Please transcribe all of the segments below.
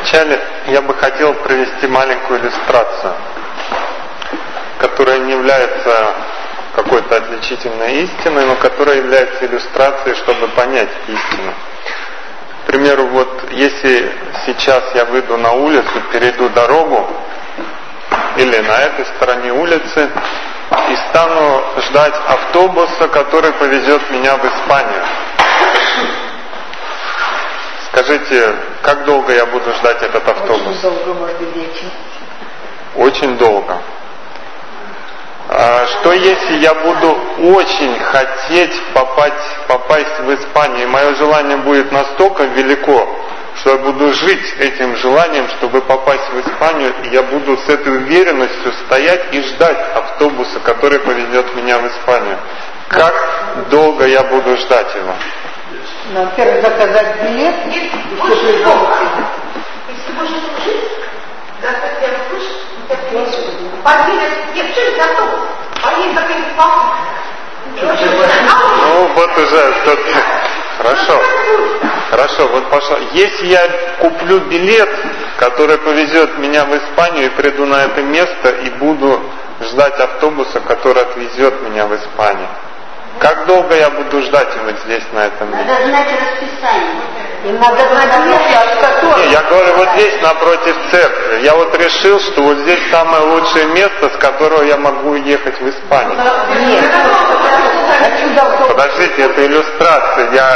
Вначале я бы хотел провести маленькую иллюстрацию, которая не является какой-то отличительной истиной, но которая является иллюстрацией, чтобы понять истину. К примеру, вот если сейчас я выйду на улицу, перейду дорогу, или на этой стороне улицы, и стану ждать автобуса, который повезет меня в Испанию. Скажите, как долго я буду ждать этот автобус? Очень долго, может быть, вечер. Очень долго. Что если я буду очень хотеть попасть в Испанию, и мое желание будет настолько велико, что я буду жить этим желанием, чтобы попасть в Испанию, и я буду с этой уверенностью стоять и ждать автобуса, который повезет меня в Испанию. Как долго я буду ждать его? Во-первых, заказать билет и все приготовить. Если ты будешь жить, заказать первый слышишь, подвинуть, нет, что это автобус? Поедет закрыть палку. Ну вот уже Хорошо, вот пошла. Если я куплю билет, который повезет меня в Испанию, и приду на это место и буду ждать автобуса, который отвезет меня в Испанию, как долго я буду ждать его здесь, на этом месте? Надо знать расписание. Им надо знать место, от которого... Не, я говорю, вот здесь, напротив церкви. Я вот решил, что вот здесь самое лучшее место, с которого я могу ехать в Испанию. Нет. Подождите, это иллюстрация.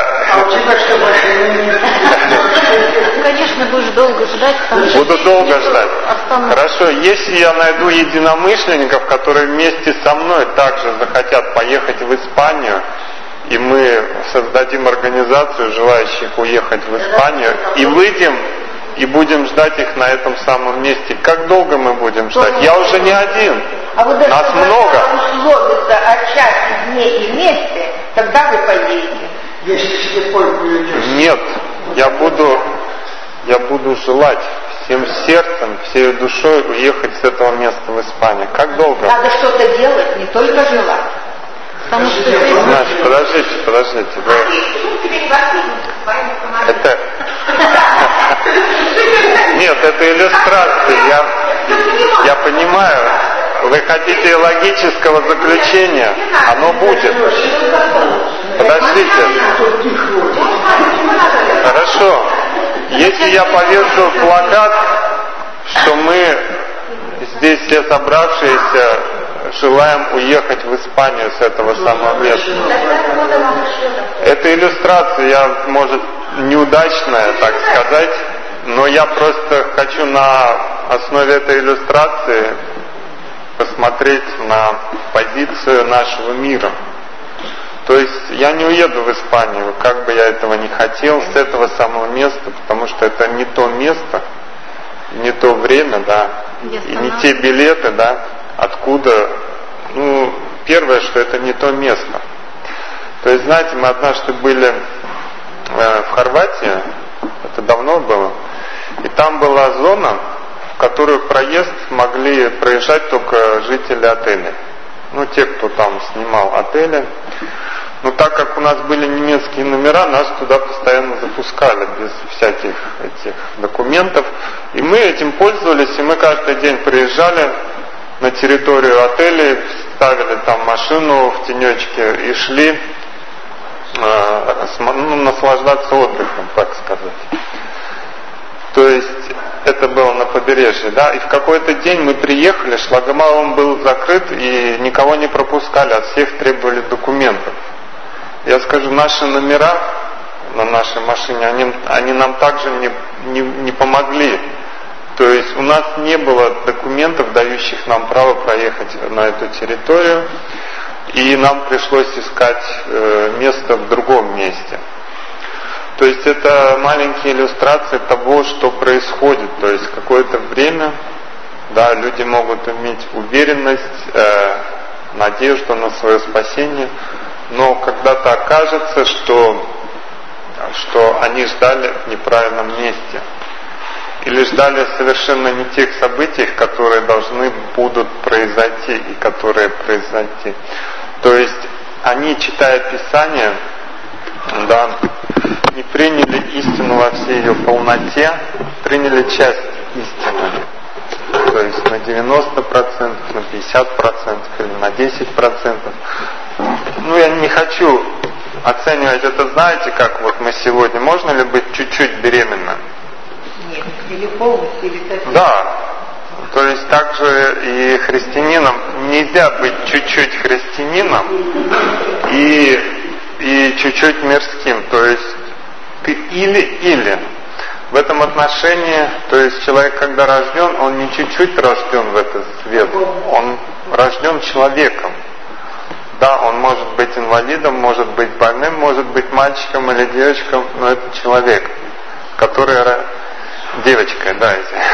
Конечно, будешь долго ждать, потому что... Буду долго ждать. Хорошо, если я найду единомышленников, которые вместе со мной также захотят поехать в Испанию, и мы создадим организацию желающих уехать в Испанию, и выйдем, и будем ждать их на этом самом месте. Как долго мы будем ждать? Я уже не один. Нас много. Условится о часе, дне и месте, тогда вы поедете. Если слепой поведешь. Нет, я буду желать всем сердцем, всей душой уехать с этого места в Испанию. Как долго? Надо что-то делать, не только желать. Потому что... Значит, подождите. Это... Нет, это иллюстрация. Я понимаю. Вы хотите логического заключения? Оно будет. Подождите. Хорошо. Если я повешу плакат, что мы здесь все собравшиеся желаем уехать в Испанию с этого самого места. Это иллюстрация, может, неудачная, так сказать, но я просто хочу на основе этой иллюстрации посмотреть на позицию нашего мира. То есть я не уеду в Испанию, как бы я этого не хотел, с этого самого места, потому что это не то место, не то время, да, и не те билеты, да, откуда, первое, что это не то место. То есть, знаете, мы однажды были в Хорватии, это давно было, и там была зона, в которую проезд могли проезжать только жители отелей. Те, кто там снимал отели. Но так как у нас были немецкие номера, нас туда постоянно запускали без всяких этих документов. И мы этим пользовались, и мы каждый день приезжали на территорию отелей, ставили там машину в тенечке и шли наслаждаться отдыхом, так сказать. То есть это было на побережье, да, и в какой-то день мы приехали, шлагбаум был закрыт, и никого не пропускали, от всех требовали документов. Я скажу, наши номера на нашей машине, они нам также не помогли. То есть у нас не было документов, дающих нам право проехать на эту территорию, и нам пришлось искать место в другом месте. То есть это маленькие иллюстрации того, что происходит. То есть какое-то время, да, люди могут иметь уверенность, надежду на свое спасение, но когда-то окажется, что они ждали в неправильном месте. Или ждали совершенно не тех событий, которые должны будут произойти и которые произойти. То есть они, читая Писание, да, не приняли истину во всей ее полноте, приняли ли часть истины. То есть на 90%, на 50% или на 10%. Ну, я не хочу оценивать это, знаете, как вот мы сегодня. Можно ли быть чуть-чуть беременным? Нет, или полностью, или совсем. Да. То есть также и христианином нельзя быть чуть-чуть христианином и чуть-чуть мирским. То есть ты или. В этом отношении, то есть человек, когда рожден, он не чуть-чуть рожден в этот свет, он рожден человеком. Да, он может быть инвалидом, может быть больным, может быть мальчиком или девочкой, но это человек, который... Девочкой, да,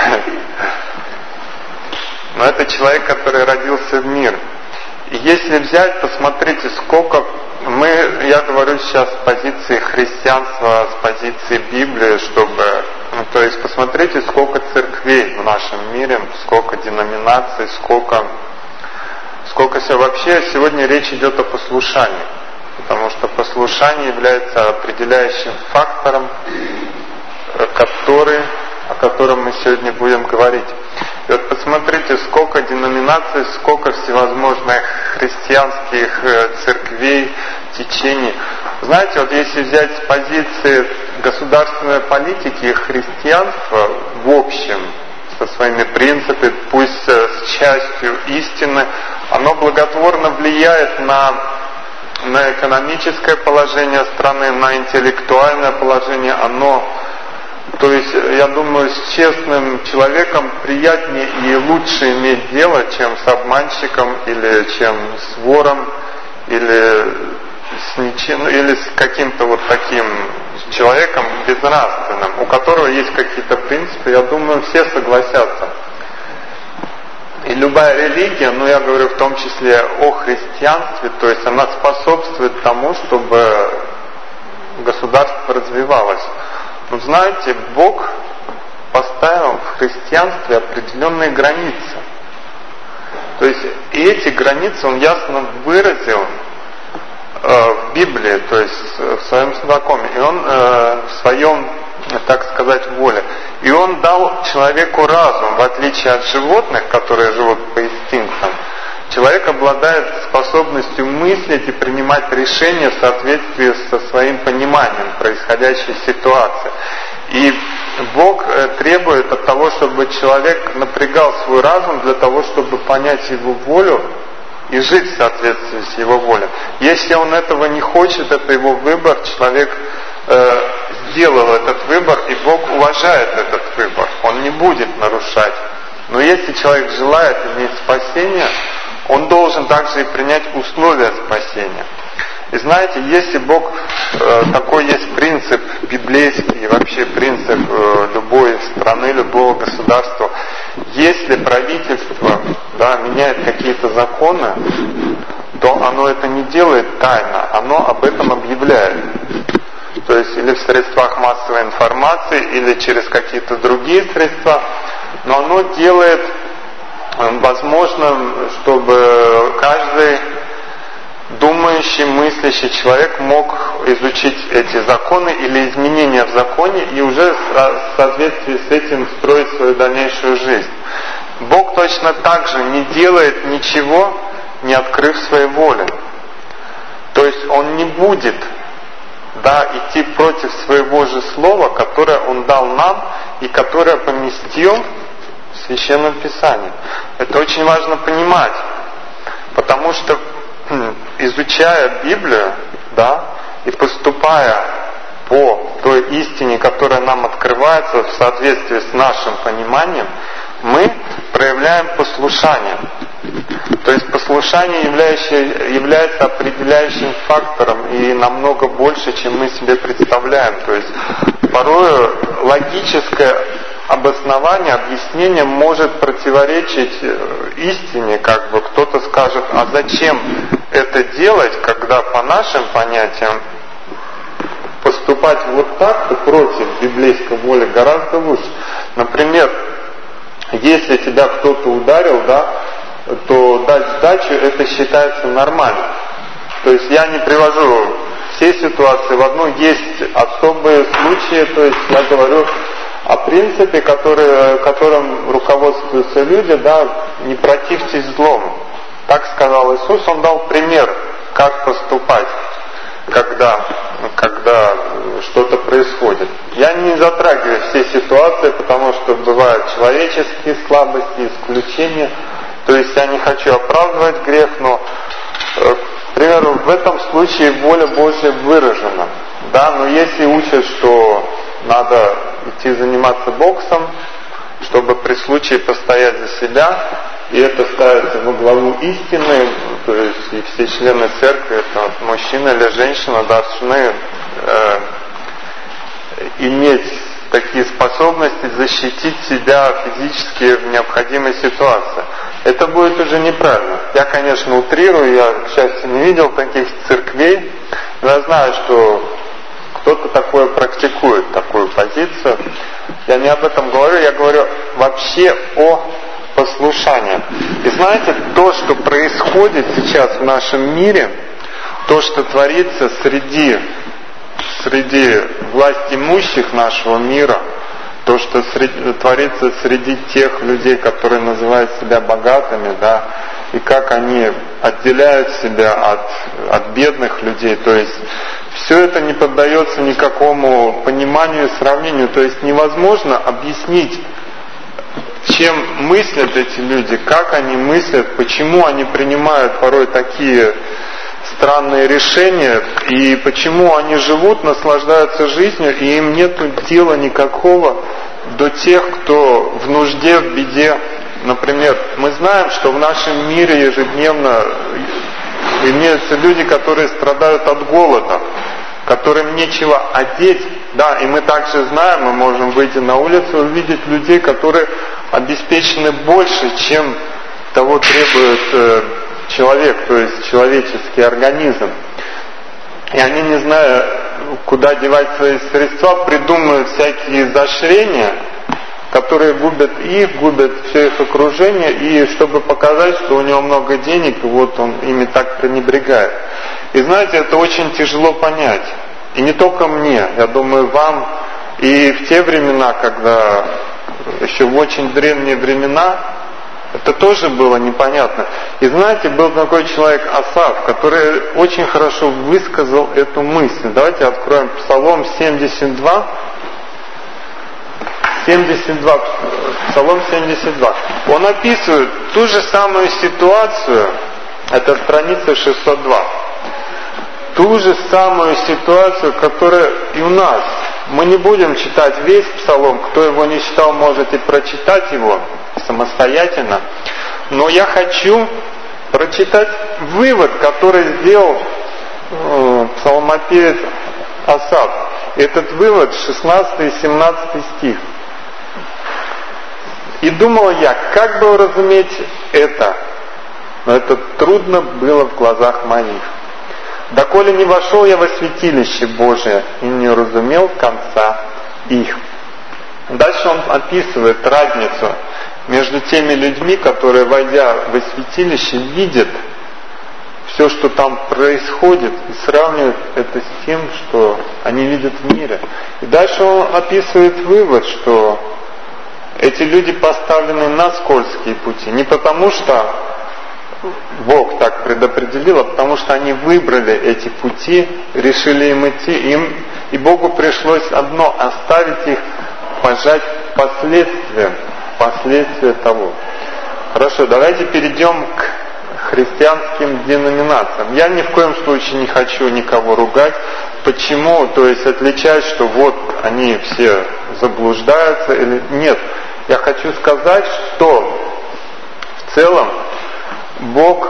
но это человек, который родился в мир. И если взять, посмотрите, сколько я говорю сейчас с позиции христианства, с позиции Библии, то есть посмотрите, сколько церквей в нашем мире, сколько деноминаций, сколько всего. Вообще сегодня речь идет о послушании, потому что послушание является определяющим фактором, о котором мы сегодня будем говорить. И вот посмотрите, сколько деноминаций, сколько всевозможных христианских церквей, течений. Знаете, вот если взять с позиции государственной политики и христианства в общем, со своими принципами, пусть с частью истины, оно благотворно влияет на экономическое положение страны, на интеллектуальное положение, то есть, я думаю, с честным человеком приятнее и лучше иметь дело, чем с обманщиком, или чем с вором, или с каким-то вот таким человеком безнравственным, у которого есть какие-то принципы, я думаю, все согласятся. И любая религия, я говорю в том числе о христианстве, то есть она способствует тому, чтобы государство развивалось. Но знаете, Бог поставил в христианстве определенные границы. То есть и эти границы Он ясно выразил в Библии, то есть в своем законе, и Он в своем, так сказать, воле. И Он дал человеку разум, в отличие от животных, которые живут по инстинктам. Человек обладает способностью мыслить и принимать решения в соответствии со своим пониманием происходящей ситуации. И Бог требует от того, чтобы человек напрягал свой разум для того, чтобы понять Его волю и жить в соответствии с Его волей. Если он этого не хочет, это его выбор, человек сделал этот выбор, и Бог уважает этот выбор, Он не будет нарушать. Но если человек желает иметь спасение, он должен также и принять условия спасения. И знаете, если Бог, такой есть принцип библейский, и вообще принцип любой страны, любого государства, если правительство меняет какие-то законы, то оно это не делает тайно, оно об этом объявляет. То есть или в средствах массовой информации, или через какие-то другие средства, но оно делает возможным, чтобы каждый думающий, мыслящий человек мог изучить эти законы или изменения в законе и уже в соответствии с этим строить свою дальнейшую жизнь. Бог точно так же не делает ничего, не открыв своей воли. То есть Он не будет идти против своего же слова, которое Он дал нам и которое поместил в Священном Писании. Это очень важно понимать, потому что изучая Библию, и поступая по той истине, которая нам открывается в соответствии с нашим пониманием, мы проявляем послушание. То есть послушание является определяющим фактором и намного больше, чем мы себе представляем. То есть порой логическое обоснование, объяснение может противоречить истине, кто-то скажет, а зачем это делать, когда по нашим понятиям поступать вот так-то против библейской воли гораздо лучше. Например, если тебя кто-то ударил, то дать сдачу это считается нормально. То есть я не привожу все ситуации в одну, есть особые случаи, то есть я говорю о принципе, которым руководствуются люди, да, не противьтесь злому. Так сказал Иисус, Он дал пример, как поступать, когда что-то происходит. Я не затрагиваю все ситуации, потому что бывают человеческие слабости, исключения. То есть я не хочу оправдывать грех, но, к примеру, в этом случае воля Божья выражена. Да, но если учат, что надо идти заниматься боксом, чтобы при случае постоять за себя, и это ставится во главу истины, то есть и все члены церкви, это мужчина или женщина, должны иметь такие способности защитить себя физически в необходимой ситуации. Это будет уже неправильно. Я, конечно, утрирую, я, к счастью, не видел таких церквей, но я знаю, что кто-то такое практикует, такую позицию. Я не об этом говорю, я говорю вообще о послушании. И знаете, то, что происходит сейчас в нашем мире, то, что творится среди власть имущих нашего мира, то, что творится среди тех людей, которые называют себя богатыми, да, и как они отделяют себя от бедных людей, то есть все это не поддается никакому пониманию и сравнению, то есть невозможно объяснить, чем мыслят эти люди, как они мыслят, почему они принимают порой такие странные решения, и почему они живут, наслаждаются жизнью, и им нет дела никакого до тех, кто в нужде, в беде. Например, мы знаем, что в нашем мире ежедневно имеются люди, которые страдают от голода, которым нечего одеть. Да, и мы также знаем, мы можем выйти на улицу и увидеть людей, которые обеспечены больше, чем того требует человек, то есть человеческий организм. И они, не зная, куда девать свои средства, придумывают всякие изощрения, которые губят их, губят все их окружение, и чтобы показать, что у него много денег, и вот он ими так пренебрегает. И знаете, это очень тяжело понять. И не только мне, я думаю, вам. И в те времена, когда еще в очень древние времена, это тоже было непонятно. И знаете, был такой человек Асаф, который очень хорошо высказал эту мысль. Давайте откроем Псалом 72. Псалом 72. Он описывает ту же самую ситуацию, это страница 602. Ту же самую ситуацию, которая и у нас. Мы не будем читать весь Псалом, кто его не читал, можете прочитать его самостоятельно. Но я хочу прочитать вывод, который сделал псалмопевец Асаф. Этот вывод 16 и 17 стих. И думал я, как бы уразуметь это, но это трудно было в глазах моих. Доколе не вошел я во святилище Божие и не уразумел конца их. Дальше он описывает разницу между теми людьми, которые, войдя во святилище, видят все, что там происходит, и сравнивают это с тем, что они видят в мире. И дальше он описывает вывод, что эти люди поставлены на скользкие пути. Не потому что Бог так предопределил, а потому что они выбрали эти пути, решили им идти, и Богу пришлось одно — оставить их, пожать последствия того. Хорошо, давайте перейдем к христианским деноминациям. Я ни в коем случае не хочу никого ругать. Почему? То есть отличать, что вот они все заблуждаются или нет. Я хочу сказать, что в целом Бог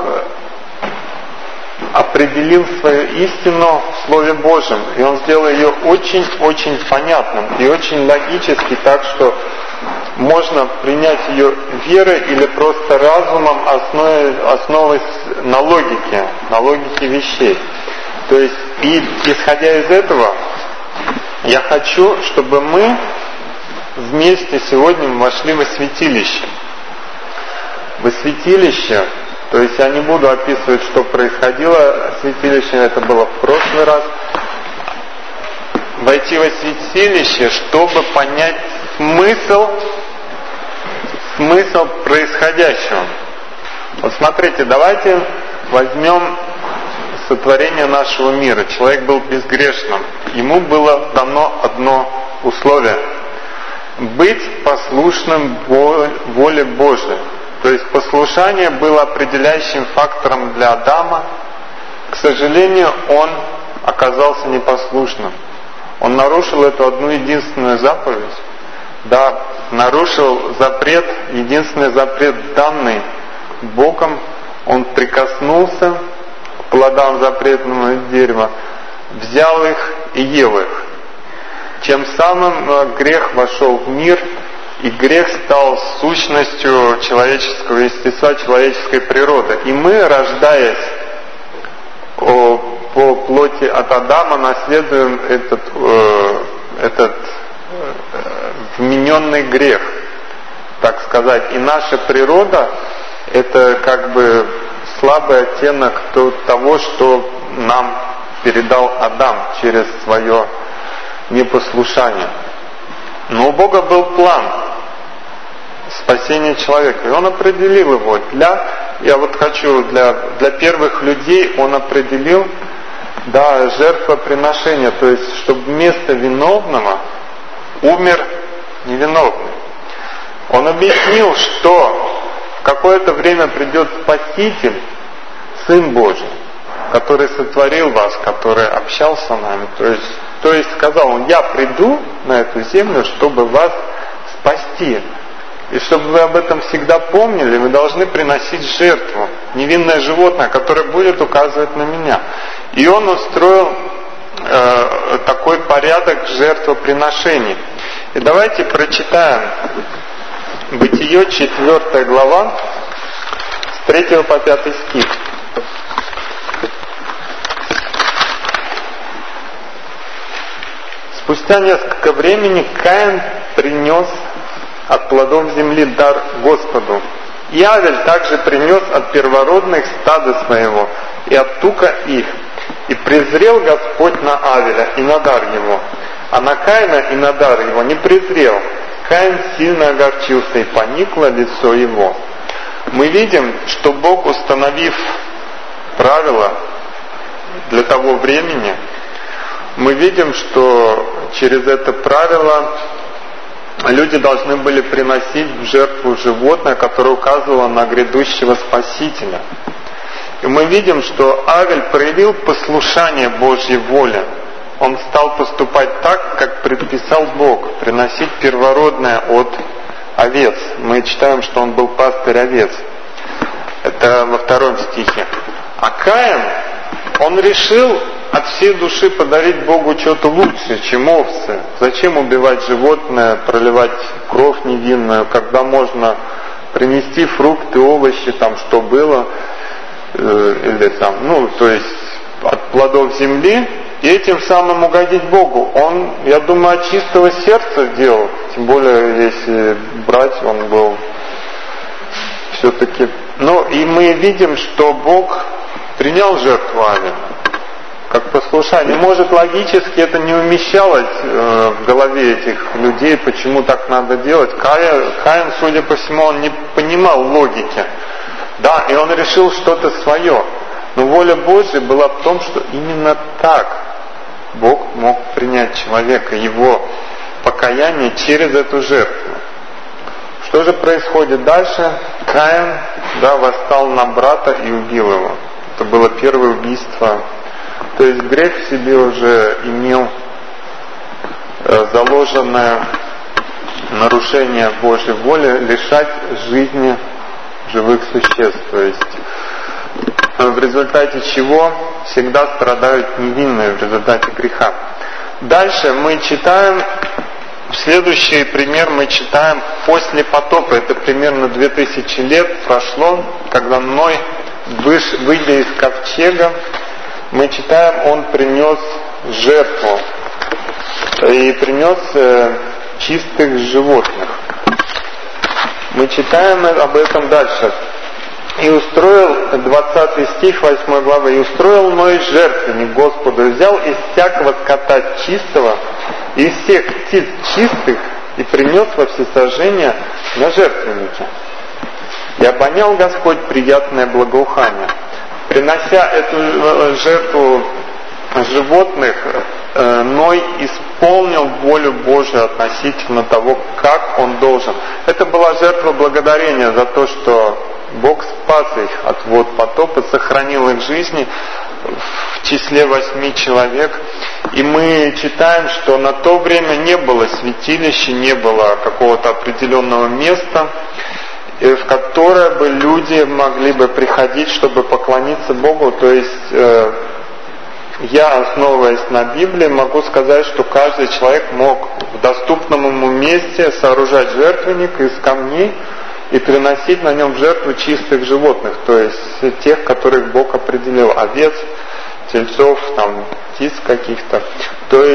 определил свою истину в Слове Божьем, и Он сделал ее очень-очень понятным и очень логически, так что можно принять ее верой или просто разумом, основываясь на логике вещей. То есть, и исходя из этого, я хочу, чтобы мы вместе сегодня вошли во святилище. Во святилище, то есть я не буду описывать, что происходило в святилище, это было в прошлый раз. Войти во святилище, чтобы понять смысл происходящего. Вот смотрите, давайте возьмем сотворение нашего мира. Человек был безгрешным. Ему было дано одно условие – быть послушным воле Божией. То есть послушание было определяющим фактором для Адама. К сожалению, он оказался непослушным. Он нарушил эту одну единственную заповедь. Да, нарушил запрет, единственный запрет, данный Богом. Он прикоснулся к плодам запретного дерева, взял их и ел их. Тем самым грех вошел в мир, и грех стал сущностью человеческого естества, человеческой природы. И мы, рождаясь по плоти от Адама, наследуем этот вмененный грех, так сказать. И наша природа – это как бы слабый оттенок того, что нам передал Адам через свое непослушание. Но у Бога был план спасения человека, и Он определил его для первых людей Он определил, жертвоприношение, то есть, чтобы вместо виновного умер невиновный. Он объяснил, что в какое-то время придет Спаситель, Сын Божий, который сотворил вас, который общался с нами. То есть сказал Он: я приду на эту землю, чтобы вас спасти. И чтобы вы об этом всегда помнили, вы должны приносить жертву, невинное животное, которое будет указывать на меня. И Он устроил такой порядок жертвоприношений. И давайте прочитаем Бытие, 4 глава, с 3 по 5 стих. Спустя несколько времени Каин принес от плодов земли дар Господу. И Авель также принес от первородных стада своего и от тука их. И презрел Господь на Авеля и на дар его, а на Каина и на дар его не презрел. Каин сильно огорчился, и поникло лицо его. Мы видим, что Бог, установив правила для того времени, мы видим, что через это правило люди должны были приносить в жертву животное, которое указывало на грядущего Спасителя. И мы видим, что Авель проявил послушание Божьей воле. Он стал поступать так, как предписал Бог, приносить первородное от овец. Мы читаем, что он был пастырь овец. Это во 2 стихе. А Каин, он решил от всей души подарить Богу что-то лучшее, чем овцы. Зачем убивать животное, проливать кровь невинную, когда можно принести фрукты, овощи, там что было, или там, то есть от плодов земли, и этим самым угодить Богу. Он, я думаю, от чистого сердца делал, тем более, если брать, он был все-таки... и мы видим, что Бог принял жертву Авеля как послушание. Может, логически это не умещалось в голове этих людей, почему так надо делать. Каин, судя по всему, он не понимал логики. Да, и он решил что-то свое. Но воля Божья была в том, что именно так Бог мог принять человека, его покаяние через эту жертву. Что же происходит дальше? Каин, восстал на брата и убил его. Это было первое убийство. То есть грех в себе уже имел заложенное нарушение Божьей воли лишать жизни живых существ. То есть в результате чего всегда страдают невинные в результате греха. Дальше мы читаем, следующий пример мы читаем после потопа. Это примерно 2000 лет прошло, когда Ной, выйдя из ковчега, мы читаем, он принес жертву и принес чистых животных. Мы читаем об этом дальше. И устроил, 20 стих 8 главы, и устроил Ной жертвенник Господу, и взял из всякого скота чистого, и из всех птиц чистых, и принес во всесожжение на жертвеннике. И обонял Господь приятное благоухание. Принося эту жертву животных, Ной исполнил волю Божию относительно того, как он должен. Это была жертва благодарения за то, что Бог спас их от вод потопа, сохранил их жизни в числе 8 человек. И мы читаем, что на то время не было святилища, не было какого-то определенного места, в которое бы люди могли бы приходить, чтобы поклониться Богу. То есть я, основываясь на Библии, могу сказать, что каждый человек мог в доступном ему месте сооружать жертвенник из камней и приносить на нем в жертву чистых животных, то есть тех, которых Бог определил, овец, тельцов, там, птиц каких-то. То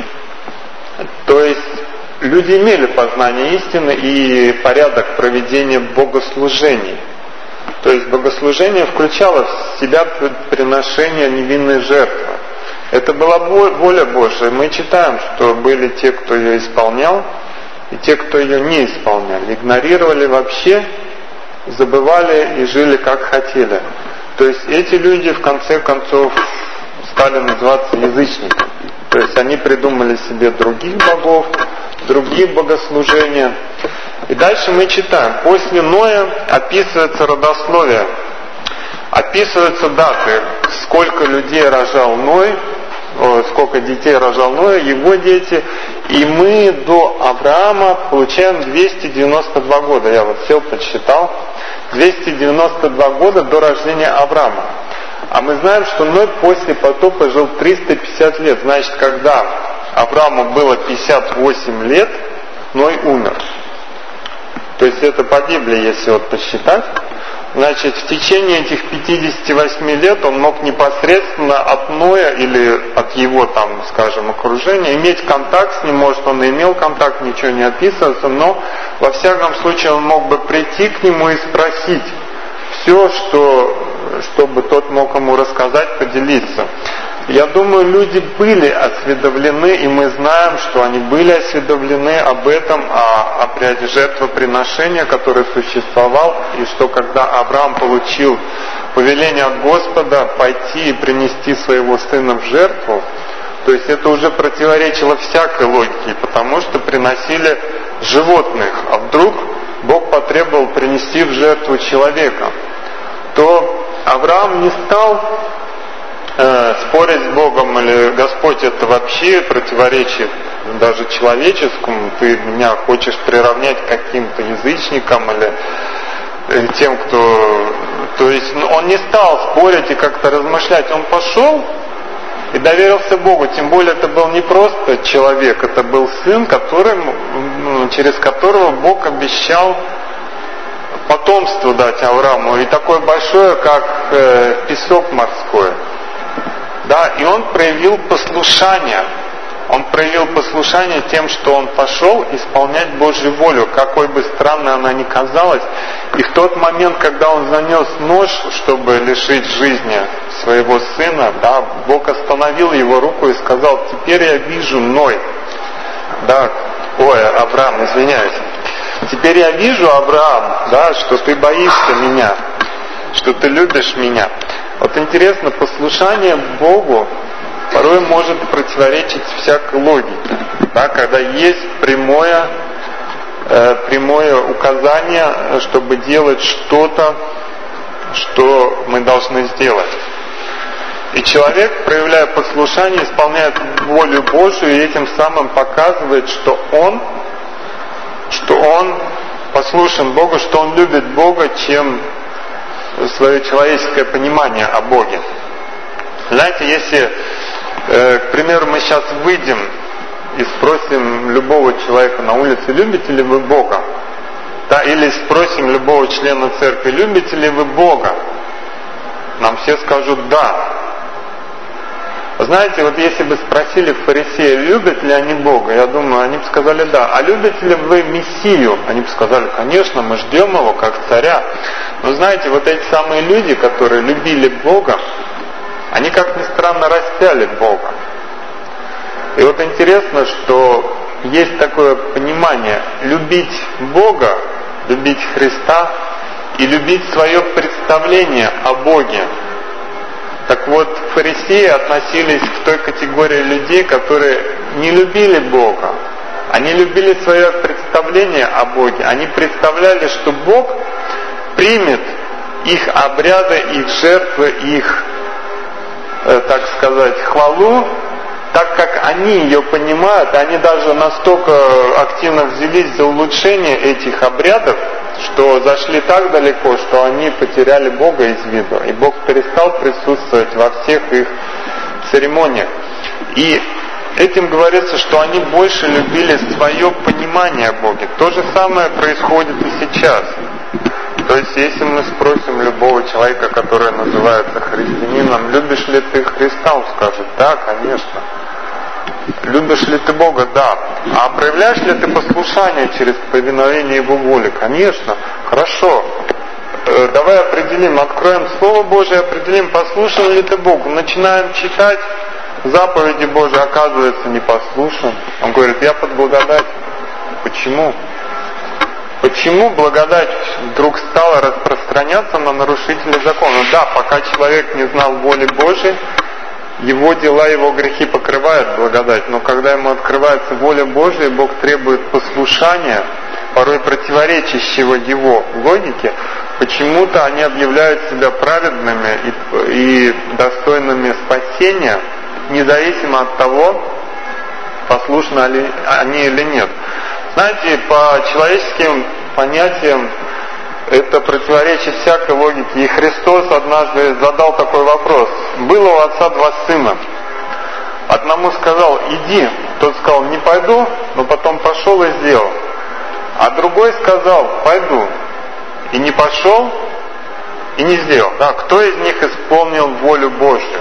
есть люди имели познание истины и порядок проведения богослужений. То есть богослужение включало в себя приношение невинной жертвы. Это была воля Божия. Мы читаем, что были те, кто ее исполнял, и те, кто ее не исполняли. Игнорировали вообще, забывали и жили как хотели. То есть эти люди в конце концов стали называться язычниками. То есть они придумали себе других богов, другие богослужения. И дальше мы читаем. После Ноя описывается родословие. Описываются даты, сколько людей рожал Ной, сколько детей рожал Ной, его дети. И мы до Авраама получаем 292 года. Я вот сел, подсчитал. 292 года до рождения Авраама. А мы знаем, что Ной после потопа жил 350 лет. Значит, когда Аврааму было 58 лет, Ной умер. То есть это по Библии, если вот посчитать. Значит, в течение этих 58 лет он мог непосредственно от Ноя или от его, там, скажем, окружения иметь контакт с ним. Может, он и имел контакт, ничего не описывается, но во всяком случае он мог бы прийти к нему и спросить все, чтобы тот мог ему рассказать, поделиться. Я думаю, люди были осведомлены, и мы знаем, что они были осведомлены об этом, о обряде жертвоприношения, который существовал, и что когда Авраам получил повеление от Господа пойти и принести своего сына в жертву, то есть это уже противоречило всякой логике, потому что приносили животных, а вдруг Бог потребовал принести в жертву человека, то Авраам не стал спорить с Богом, или Господь, это вообще противоречит даже человеческому, ты меня хочешь приравнять к каким-то язычникам или тем, кто... То есть он не стал спорить и как-то размышлять, он пошел и доверился Богу, тем более это был не просто человек, это был сын, через которого Бог обещал потомство дать Аврааму, и такое большое, как песок морской. Да, и он проявил послушание. Он проявил послушание тем, что он пошел исполнять Божью волю, какой бы странной она ни казалась. И в тот момент, когда он занес нож, чтобы лишить жизни своего сына, да, Бог остановил его руку и сказал: теперь я вижу, Ной. Да, Авраам, извиняюсь. Теперь я вижу, Авраам, да, что ты боишься меня, что ты любишь меня. Вот интересно, послушание Богу порой может противоречить всякой логике, да, когда есть прямое указание, чтобы делать что-то, что мы должны сделать. И человек, проявляя послушание, исполняет волю Божию и этим самым показывает, что он послушен Богу, что он любит Бога, чем свое человеческое понимание о Боге. Знаете, если, к примеру, мы сейчас выйдем и спросим любого человека на улице: любите ли вы Бога? Да, или спросим любого члена церкви: любите ли вы Бога? Нам все скажут да. Знаете, вот если бы спросили фарисея, любят ли они Бога, я думаю, они бы сказали да. А любите ли вы Мессию? Они бы сказали: конечно, мы ждем его как царя. Но знаете, вот эти самые люди, которые любили Бога, они, как ни странно, распяли Бога. И вот интересно, что есть такое понимание: любить Бога, любить Христа и любить свое представление о Боге. Так вот, фарисеи относились к той категории людей, которые не любили Бога. Они любили свое представление о Боге. Они представляли, что Бог примет их обряды, их жертвы, их, так сказать, хвалу, так как они ее понимают. Они даже настолько активно взялись за улучшение этих обрядов, что зашли так далеко, что они потеряли Бога из виду. И Бог перестал присутствовать во всех их церемониях. И этим говорится, что они больше любили свое понимание о Боге. То же самое происходит и сейчас. То есть, если мы спросим любого человека, который называется христианином: любишь ли ты Христа? Он скажет: да, конечно. Любишь ли ты Бога? Да. А проявляешь ли ты послушание через повиновение Его воле? Конечно. Хорошо. Давай определим, откроем Слово Божие, определим, послушен ли ты Богу. Начинаем читать заповеди Божии, оказывается, не послушен. Он говорит: я под благодать. Почему? Почему благодать вдруг стала распространяться на нарушителей закона? Да, пока человек не знал воли Божией, его дела, его грехи покрывают благодать. Но когда ему открывается воля Божия, Бог требует послушания, порой противоречащего его логике, почему-то они объявляют себя праведными и достойными спасения, независимо от того, послушны они или нет. Знаете, по человеческим понятиям это противоречит всякой логике. И Христос однажды задал такой вопрос. Было у отца 2 сына. Одному сказал: иди. Тот сказал: не пойду, но потом пошел и сделал. А другой сказал: пойду. И не пошел, и не сделал. Да, кто из них исполнил волю Божью?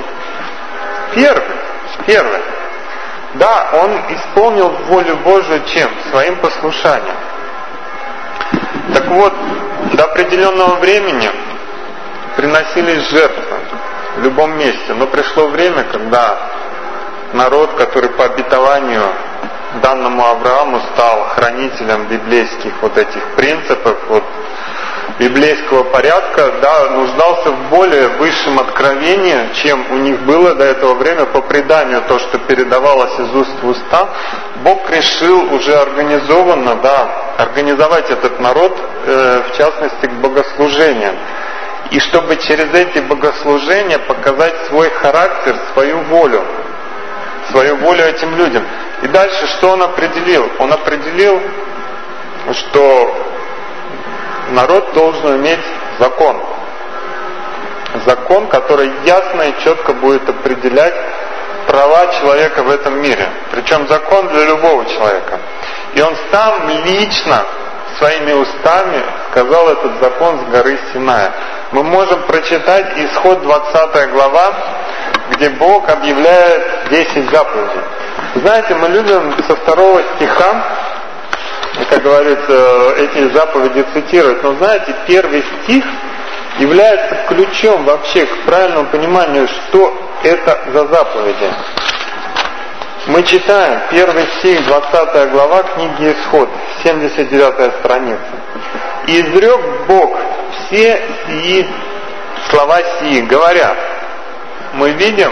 Первый. Да, он исполнил волю Божию чем? Своим послушанием. Так вот, до определенного времени приносились жертвы в любом месте. Но пришло время, когда народ, который по обетованию данному Аврааму стал хранителем библейских вот этих принципов, вот, библейского порядка, да, нуждался в более высшем откровении, чем у них было до этого времени, по преданию, то, что передавалось из уст в уста. Бог решил уже организованно, да, организовать этот народ, в частности, к богослужениям. И чтобы через эти богослужения показать свой характер, свою волю этим людям. И дальше что он определил? Он определил, что народ должен иметь закон. Закон, который ясно и четко будет определять права человека в этом мире. Причем закон для любого человека. И он сам лично своими устами сказал этот закон с горы Синая. Мы можем прочитать Исход 20 глава, где Бог объявляет 10 заповедей. Знаете, мы любим со 2 стиха, как говорится, эти заповеди цитировать. Но знаете, 1 стих является ключом вообще к правильному пониманию, что это за заповеди. Мы читаем 1 стих, 20 глава книги Исход, 79 страница. «И изрек Бог все сии слова сии, говоря». Мы видим,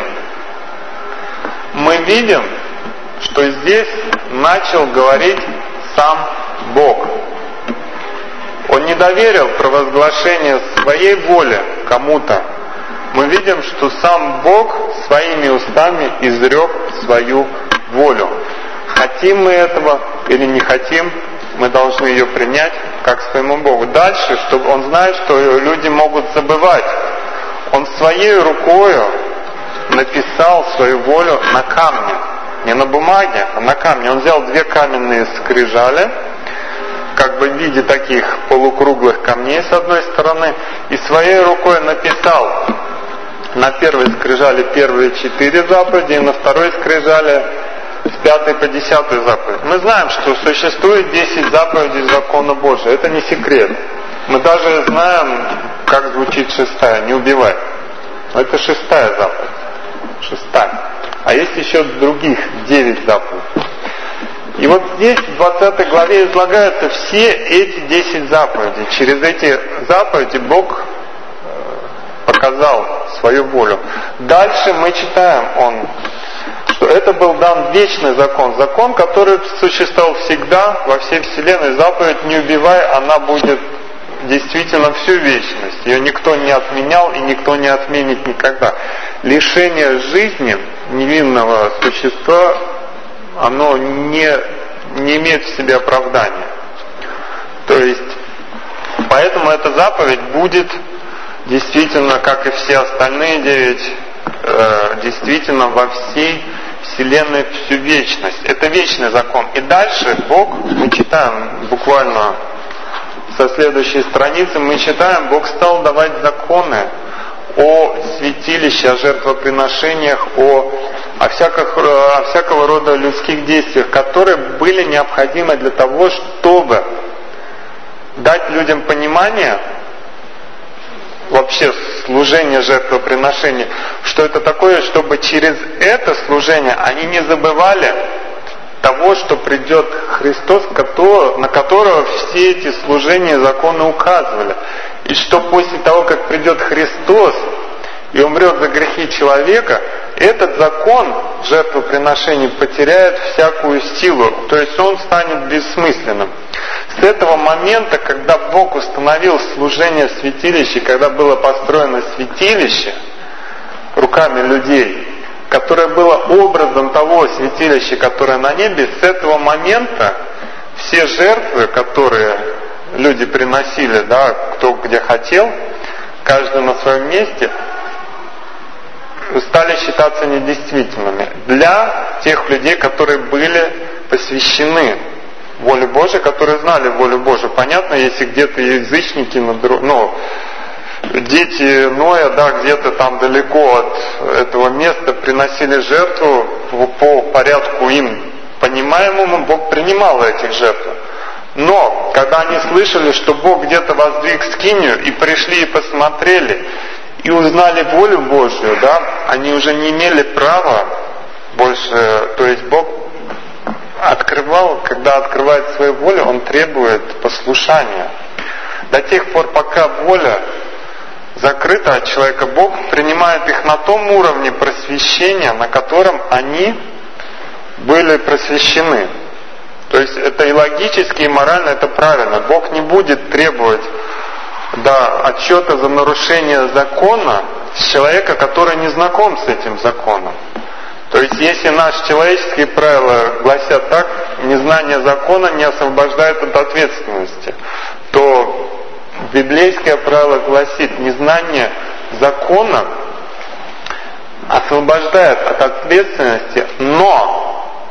что здесь начал говорить сам Бог. Он не доверил провозглашение своей воли кому-то. Мы видим, что сам Бог своими устами изрек свою волю. Хотим мы этого или не хотим, мы должны ее принять как своему Богу. Дальше, чтобы он знает, что люди могут забывать. Он своей рукою написал свою волю на камне. Не на бумаге, а на камне. Он взял 2 каменные скрижали, как бы в виде таких полукруглых камней с одной стороны, и своей рукой написал на первой скрижали первые 4 заповеди, и на второй скрижали с 5 по 10 заповедь. Мы знаем, что существует 10 заповедей закона Божия. Это не секрет. Мы даже знаем, как звучит 6-я, не убивай. Но это 6-я заповедь. 6-я. А есть еще других 9 заповедей. И вот здесь, в 20 главе, излагаются все эти 10 заповедей. Через эти заповеди Бог показал свою волю. Дальше мы читаем, что это был дан вечный закон. Закон, который существовал всегда, во всей вселенной. Заповедь «не убивай», она будет действительно всю вечность. Ее никто не отменял и никто не отменит никогда. Лишение жизни невинного существа, оно не имеет в себе оправдания. То есть, поэтому эта заповедь будет действительно, как и все остальные 9, действительно во всей вселенной всю вечность. Это вечный закон. И дальше Бог, мы читаем буквально со следующей страницы, мы читаем, Бог стал давать законы о святилище, о жертвоприношениях, о всякого рода людских действиях, которые были необходимы для того, чтобы дать людям понимание вообще служение жертвоприношений, что это такое, чтобы через это служение они не забывали того, что придет Христос, на которого все эти служения и законы указывали. И что после того, как придет Христос и умрет за грехи человека, этот закон жертвоприношений потеряет всякую силу, то есть он станет бессмысленным. С этого момента, когда Бог установил служение в святилище, когда было построено святилище руками людей, которое было образом того святилища, которое на небе, с этого момента все жертвы, которые люди приносили, кто где хотел, каждый на своем месте, стали считаться недействительными для тех людей, которые были посвящены воле Божией, которые знали волю Божию. Понятно, если где-то язычники, дети Ноя, где-то там далеко от этого места приносили жертву по порядку им понимаемому, Бог принимал этих жертв. Но, когда они слышали, что Бог где-то воздвиг скинию, и пришли и посмотрели, и узнали волю Божию, они уже не имели права больше, то есть Бог открывал, когда открывает свою волю, Он требует послушания. До тех пор, пока воля закрыта от человека, Бог принимает их на том уровне просвещения, на котором они были просвещены. То есть это и логически, и морально это правильно. Бог не будет требовать отчета за нарушение закона с человека, который не знаком с этим законом. То есть если наши человеческие правила гласят так, незнание закона не освобождает от ответственности, то библейское правило гласит, незнание закона освобождает от ответственности, но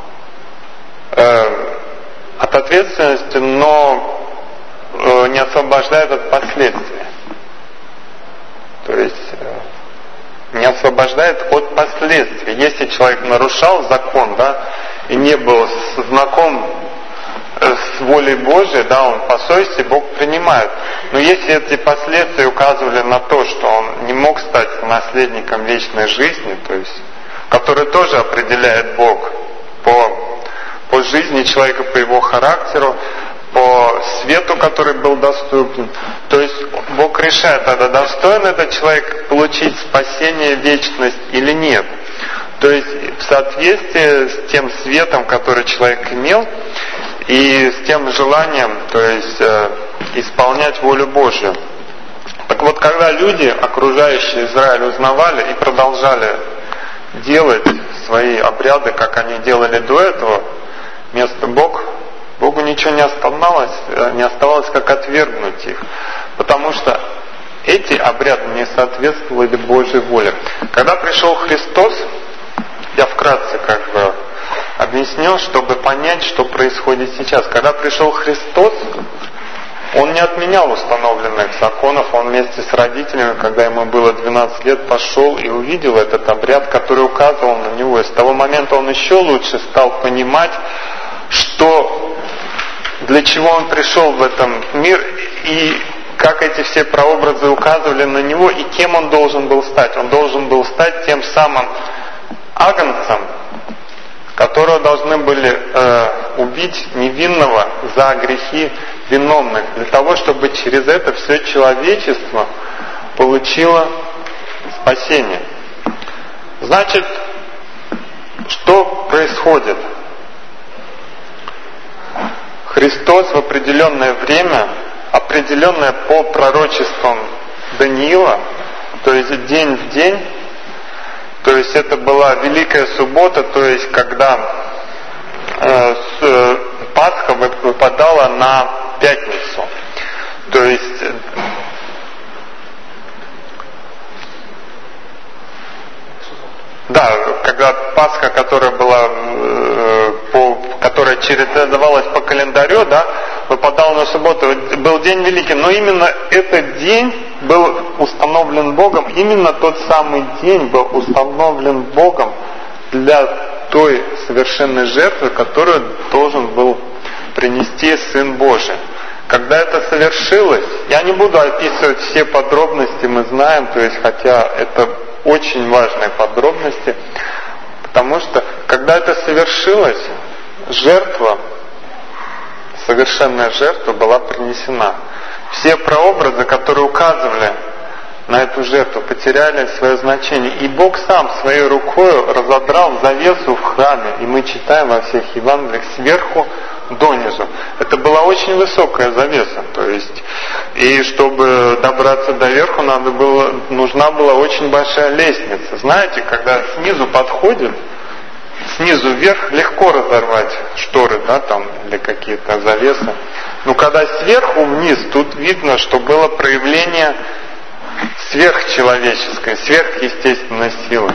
не освобождает от последствий. То есть не освобождает от последствий. Если человек нарушал закон, и не был знаком с волей Божией, он по совести, Бог принимает. Но если эти последствия указывали на то, что он не мог стать наследником вечной жизни, то есть, который тоже определяет Бог по жизни человека, по его характеру, по свету, который был доступен. То есть Бог решает, тогда достоин этот человек получить спасение, вечность или нет. То есть в соответствии с тем светом, который человек имел, и с тем желанием, то есть исполнять волю Божью. Так вот, когда люди, окружающие Израиль, узнавали и продолжали делать свои обряды, как они делали до этого, Богу ничего не оставалось, как отвергнуть их. Потому что эти обряды не соответствовали Божьей воле. Когда пришел Христос, я вкратце объяснил, чтобы понять, что происходит сейчас. Когда пришел Христос, Он не отменял установленных законов, Он вместе с родителями, когда ему было 12 лет, пошел и увидел этот обряд, который указывал на него. И с того момента он еще лучше стал понимать, для чего он пришел в этом мир, и как эти все прообразы указывали на него, и кем он должен был стать. Он должен был стать тем самым агнцем, которого должны были убить невинного за грехи виновных, для того, чтобы через это все человечество получило спасение. Значит, что происходит? Христос в определенное время, определенное по пророчествам Даниила, то есть день в день, то есть это была Великая Суббота, то есть когда Пасха выпадала на пятницу. То есть да, когда Пасха, которая была, которая чередовалась по календарю, да, выпадала на субботу, был день великий, но именно этот день был установлен Богом, именно тот самый день был установлен Богом для той совершенной жертвы, которую должен был принести Сын Божий. Когда это совершилось, я не буду описывать все подробности, мы знаем, то есть, хотя это очень важные подробности, потому что, когда это совершилось, жертва, совершенная жертва была принесена. Все прообразы, которые указывали на эту жертву, потеряли свое значение. И Бог сам своей рукой разодрал завесу в храме, и мы читаем во всех Евангелиях сверху донизу. Это была очень высокая завеса, то есть, и чтобы добраться до верху, нужна была очень большая лестница. Знаете, когда снизу подходит, снизу вверх легко разорвать шторы, да, там, или какие-то завесы. Но когда сверху вниз, тут видно, что было проявление сверхчеловеческой, сверхъестественной силы.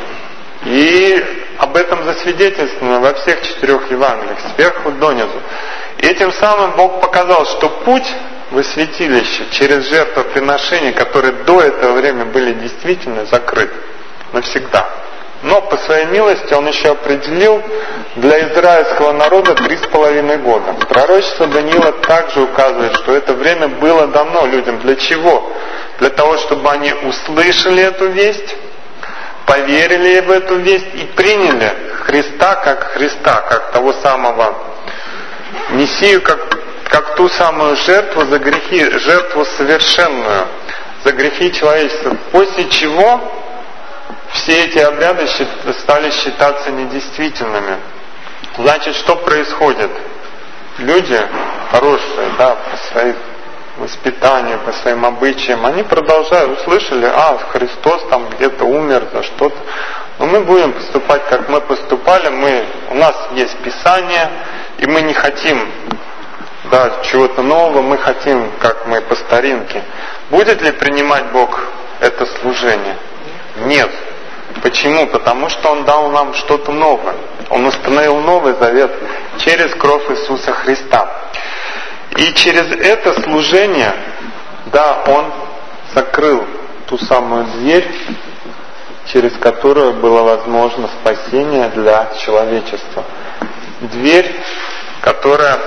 И об этом засвидетельствовано во всех 4 Евангелиях, сверху донизу. И этим самым Бог показал, что путь во святилище через жертвоприношения, которые до этого времени были действительно закрыты навсегда. Но по своей милости Он еще определил для израильского народа 3,5 года. Пророчество Даниила также указывает, что это время было дано людям. Для чего? Для того, чтобы они услышали эту весть, поверили в эту весть и приняли Христа, как того самого Мессию, как ту самую жертву за грехи, жертву совершенную за грехи человечества. После чего все эти обряды стали считаться недействительными. Значит, что происходит? Люди хорошие, да, по своим воспитанию, по своим обычаям, они продолжают, услышали, Христос там где-то умер за что-то, но мы будем поступать, как мы поступали, у нас есть Писание, и мы не хотим, да, чего-то нового, мы хотим, как мы по старинке. Будет ли принимать Бог это служение? Нет. Почему? Потому что Он дал нам что-то новое. Он установил новый завет через кровь Иисуса Христа. И через это служение, да, Он закрыл ту самую дверь, через которую было возможно спасение для человечества. Дверь, которая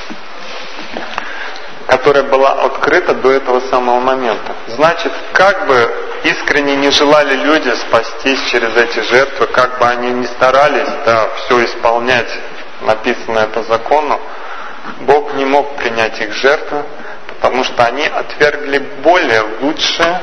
была открыта до этого самого момента. Значит, как бы искренне не желали люди спастись через эти жертвы, как бы они ни старались, да, все исполнять, написанное по закону, Бог не мог принять их жертвы, потому что они отвергли более лучшее,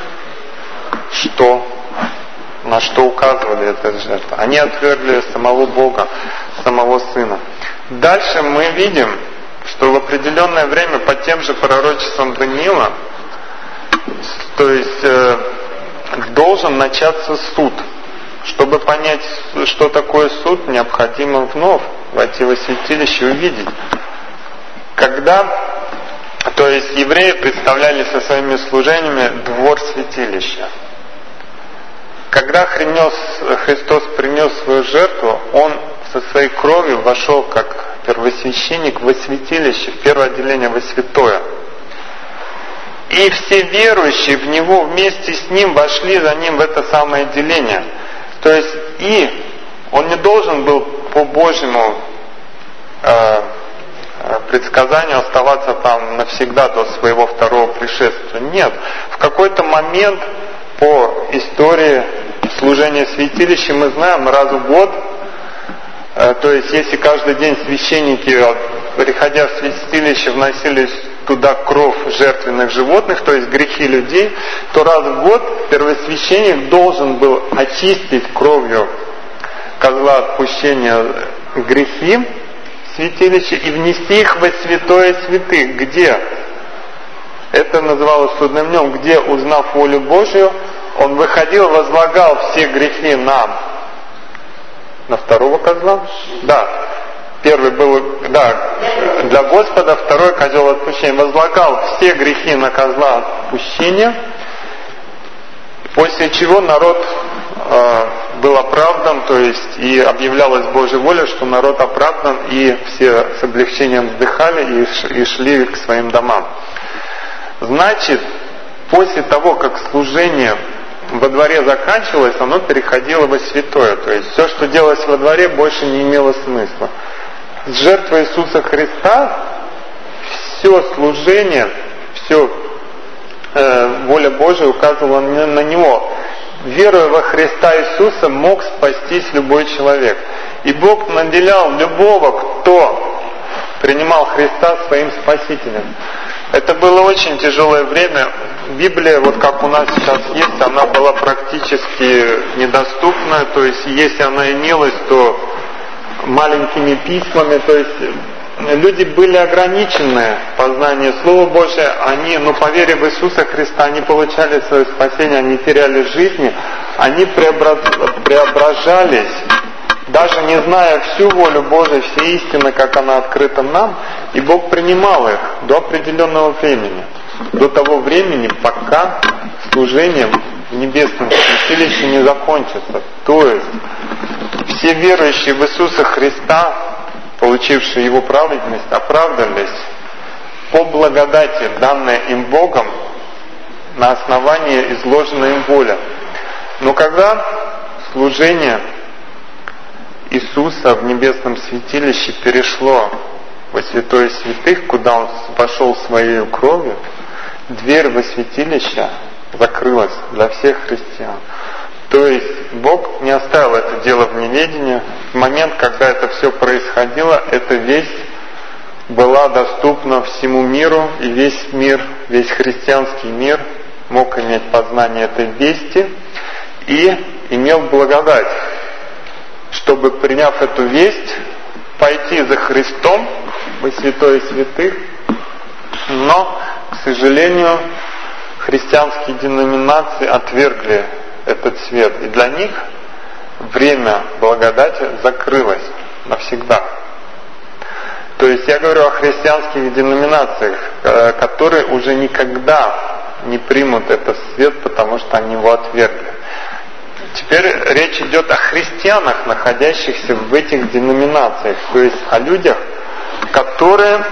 на что указывали эта жертва. Они отвергли самого Бога, самого Сына. Дальше мы видим, что в определенное время по тем же пророчествам Даниила, то есть должен начаться суд. Чтобы понять, что такое суд, необходимо вновь войти во святилище и увидеть. То есть евреи представляли со своими служениями двор святилища. Когда Христос принес свою жертву, Он со своей кровью вошел как первосвященник во святилище, в первое отделение во святое. И все верующие в Него вместе с Ним вошли за Ним в это самое отделение. То есть и Он не должен был по Божьему предсказанию оставаться там навсегда до своего второго пришествия. Нет. В какой-то момент по истории служения святилища мы знаем, раз в год То есть, если каждый день священники, приходя в святилище, вносили туда кровь жертвенных животных, то есть грехи людей, то раз в год первосвященник должен был очистить кровью козла отпущения грехи в святилище и внести их во святое святых. Где? Это называлось судным днем, где, узнав волю Божию, он выходил, возлагал все грехи на второго козла. Да. Первый был, для Господа, второй козел отпущения. Возлагал все грехи на козла отпущения, после чего народ был оправдан, то есть и объявлялась Божья воля, что народ оправдан, и все с облегчением вздыхали и шли к своим домам. Значит, после того, как служение во дворе заканчивалось, оно переходило во святое. То есть все, что делалось во дворе, больше не имело смысла. С жертвой Иисуса Христа все служение, все воля Божия указывала на Него. Веруя во Христа Иисуса, мог спастись любой человек. И Бог наделял любого, кто принимал Христа своим Спасителем. Это было очень тяжелое время. Библия, вот как у нас сейчас есть, она была практически недоступна. То есть, если она имелась, то маленькими письмами. То есть, люди были ограничены в познании Слова Божия. Они, по вере в Иисуса Христа, они получали свое спасение, они теряли жизни, они преображались, даже не зная всю волю Божию, все истины, как она открыта нам, и Бог принимал их до определенного времени, до того времени, пока служение в небесном святилище не закончится. То есть все верующие в Иисуса Христа, получившие Его праведность, оправдались по благодати, данной им Богом, на основании изложенной им воли. Но когда служение Иисуса в небесном святилище перешло во святое святых, куда Он вошел своей кровью, дверь во святилище закрылась для всех христиан. То есть Бог не оставил это дело в неведении. В момент, когда это все происходило, эта весть была доступна всему миру, и весь мир, весь христианский мир мог иметь познание этой вести и имел благодать, чтобы, приняв эту весть, пойти за Христом во святое святых. Но, к сожалению, христианские деноминации отвергли этот свет, и для них время благодати закрылось навсегда. То есть я говорю о христианских деноминациях, которые уже никогда не примут этот свет, потому что они его отвергли. Теперь речь идет о христианах, находящихся в этих деноминациях, то есть о людях, которые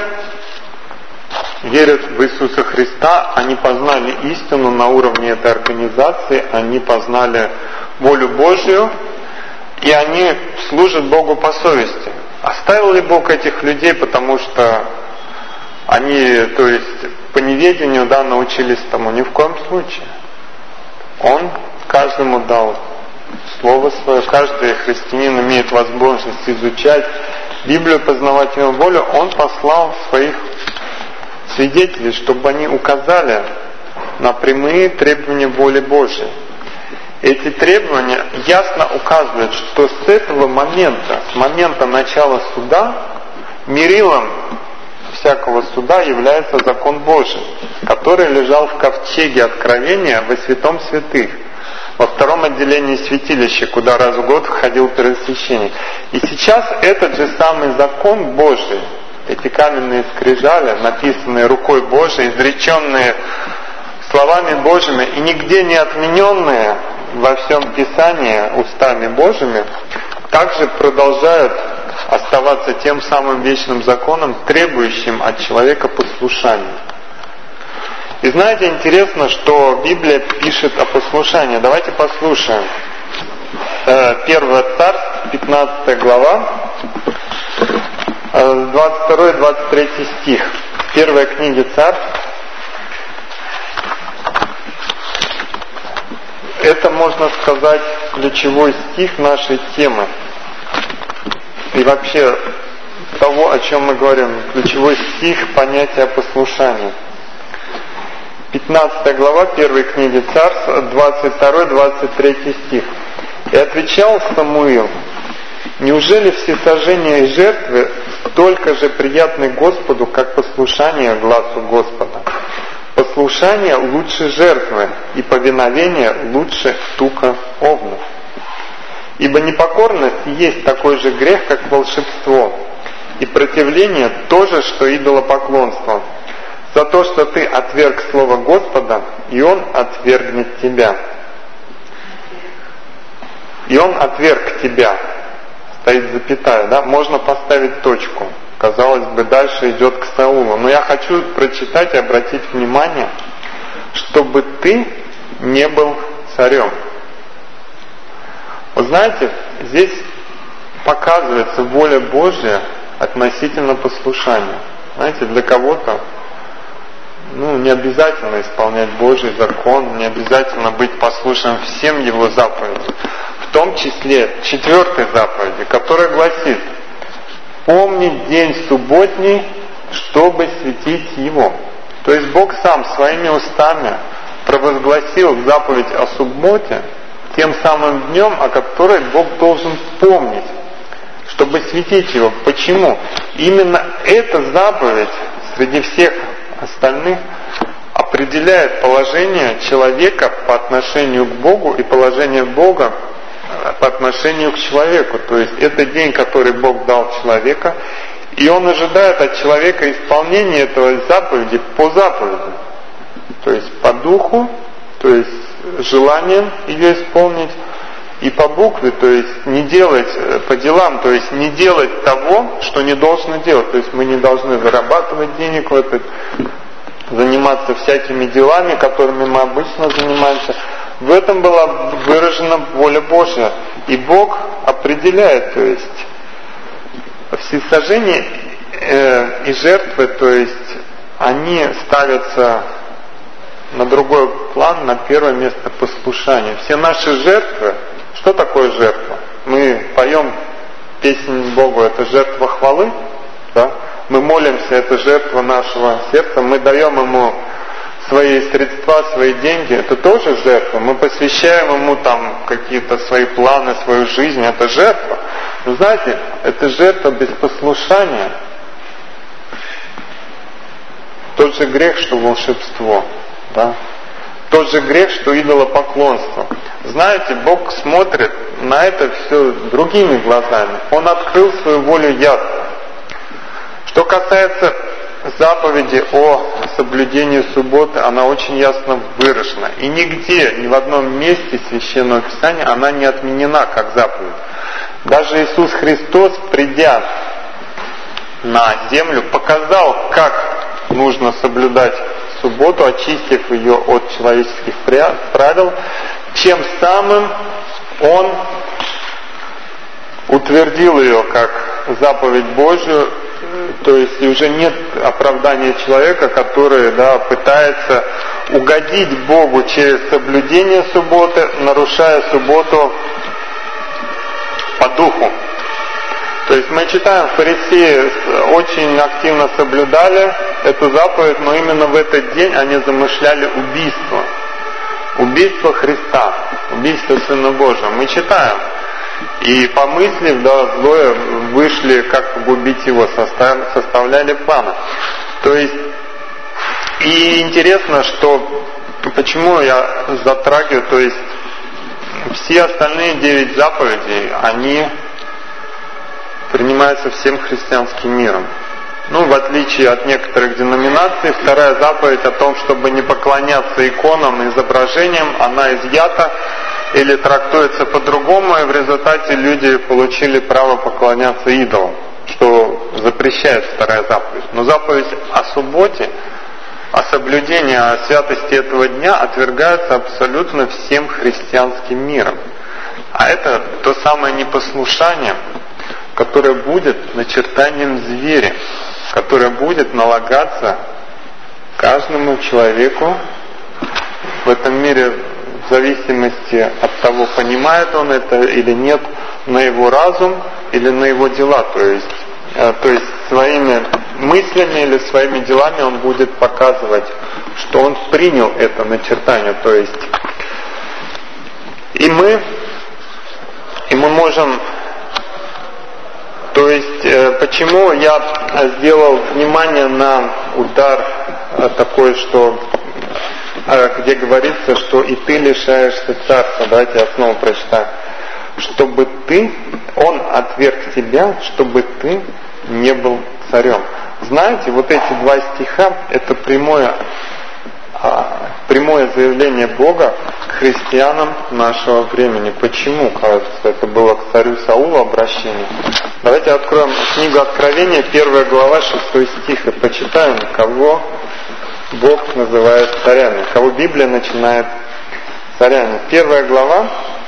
верят в Иисуса Христа, они познали истину на уровне этой организации, они познали волю Божию, и они служат Богу по совести. Оставил ли Бог этих людей, потому что они, то есть, по неведению, научились тому? Ни в коем случае. Он каждому дал Слово Свое, каждый христианин имеет возможность изучать Библию, познавать Его волю. Он послал своих свидетелей, чтобы они указали на прямые требования воли Божьей. Эти требования ясно указывают, что с этого момента, с момента начала суда, мерилом всякого суда является закон Божий, который лежал в ковчеге откровения во святом святых, во втором отделении святилища, куда раз в год входил первосвященник. И сейчас этот же самый закон Божий, эти каменные скрижали, написанные рукой Божией, изреченные словами Божьими и нигде не отмененные во всем Писании устами Божьими, также продолжают оставаться тем самым вечным законом, требующим от человека послушания. И знаете, интересно, что Библия пишет о послушании. Давайте послушаем. 1 Царств, 15 глава, 22-23 стих. Первая книга Царств. Это, можно сказать, ключевой стих нашей темы. и вообще того, о чем мы говорим, ключевой стих понятия послушания. 15 глава 1 книги Царств, 22-23 стих. «И отвечал Самуил: неужели всесожжения и жертвы столько же приятны Господу, как послушание гласу Господа? Послушание лучше жертвы, и повиновение лучше тука овнов. Ибо непокорность есть такой же грех, как волшебство, и противление то же, что идолопоклонство. За то, что ты отверг слово Господа, и Он отвергнет тебя». И Он отверг тебя. Стоит запятая, да? Можно поставить точку. Казалось бы, дальше идет к Саулу. Но я хочу прочитать и обратить внимание, чтобы ты не был царем. Вы знаете, здесь показывается воля Божья относительно послушания. Знаете, для кого-то не обязательно исполнять Божий закон, не обязательно быть послушным всем Его заповедям. В том числе 4 заповеди, которая гласит: «Помнить день субботний, чтобы светить его». То есть Бог сам своими устами провозгласил заповедь о субботе тем самым днем, о которой Бог должен помнить, чтобы светить его. Почему? Именно эта заповедь среди всех остальных определяет положение человека по отношению к Богу и положение Бога по отношению к человеку. То есть это день, который Бог дал человека, и Он ожидает от человека исполнения этого заповеди по заповеди. То есть по духу, то есть желанием ее исполнить, и по букве, то есть не делать по делам, то есть не делать того, что не должно делать. То есть мы не должны зарабатывать денег в этот, заниматься всякими делами, которыми мы обычно занимаемся. В этом была выражена воля Божья. И Бог определяет, то есть всесожжения и жертвы, то есть они ставятся на другой план, на первое место послушания. Все наши жертвы, что такое жертва? Мы поем песнь Богу, это жертва хвалы, да? Мы молимся, это жертва нашего сердца, мы даем Ему свои средства, свои деньги, это тоже жертва. Мы посвящаем Ему там какие-то свои планы, свою жизнь, это жертва. Но знаете, это жертва без послушания. Тот же грех, что волшебство, да? Тот же грех, что идолопоклонство. Знаете, Бог смотрит на это все другими глазами. Он открыл свою волю ясно. Что касается заповеди о соблюдении субботы, она очень ясно выражена. И нигде, ни в одном месте Священного Писания она не отменена как заповедь. Даже Иисус Христос, придя на землю, показал, как нужно соблюдать субботу, очистив ее от человеческих правил, чем самым Он утвердил ее как заповедь Божию. То есть уже нет оправдания человека, который пытается угодить Богу через соблюдение субботы, нарушая субботу по духу. То есть мы читаем, фарисеи очень активно соблюдали эту заповедь, но именно в этот день они замышляли убийство. Убийство Христа, убийство Сына Божия. Мы читаем. И помыслив, злое, вышли, как погубить его, составляли планы. То есть, и интересно, что, почему я затрагиваю, то есть, все остальные 9 заповедей, они принимаются всем христианским миром. В отличие от некоторых деноминаций, вторая заповедь о том, чтобы не поклоняться иконам и изображениям, она изъята или трактуется по-другому, и в результате люди получили право поклоняться идолам, что запрещает вторая заповедь. Но заповедь о субботе, о соблюдении, о святости этого дня отвергается абсолютно всем христианским миром. А это то самое непослушание, которое будет начертанием зверя, которое будет налагаться каждому человеку в этом мире, в зависимости от того, понимает он это или нет, на его разум, или на его дела, то есть своими мыслями или своими делами он будет показывать, что он принял это начертание, то есть и мы можем, то есть почему я сделал внимание на удар такой, что где говорится, что и ты лишаешься царства. Давайте я снова прочитаю. Чтобы он отверг тебя, чтобы ты не был царем. Знаете, вот эти два стиха, это прямое заявление Бога к христианам нашего времени. Почему, кажется, это было к царю Саулу обращение? Давайте откроем книгу Откровения, 1 глава, 6 стих, и почитаем, кого Бог называет царями, кого Библия начинает царями. 1 глава,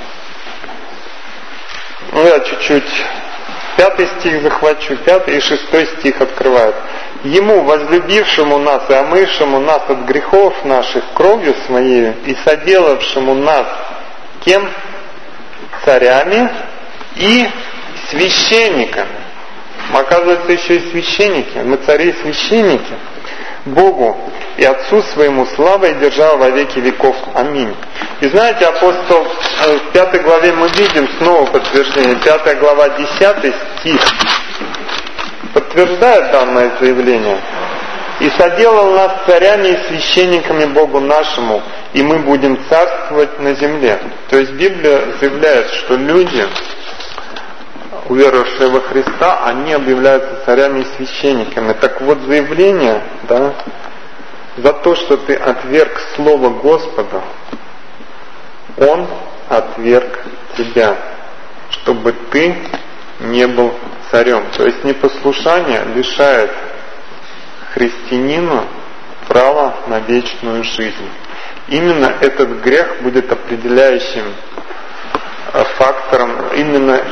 я чуть-чуть 5 стих захвачу, 5 и 6 стих открывают. Ему, возлюбившему нас и омывшему нас от грехов наших кровью своей и соделавшему нас кем? Царями и священниками. Оказывается, еще и священники. Мы цари и священники. Богу и Отцу своему слава и держава во веки веков. Аминь. И знаете, апостол в 5 главе мы видим снова подтверждение. 5 глава 10 стих подтверждает данное заявление. И соделал нас царями и священниками Богу нашему, и мы будем царствовать на земле. То есть Библия заявляет, что люди, уверовавшие во Христа, они объявляются царями и священниками. Так вот, заявление, да, за то, что ты отверг Слово Господа, Он отверг тебя, чтобы ты не был царем. То есть непослушание лишает христианина права на вечную жизнь. Именно этот грех будет определяющим фактором, именно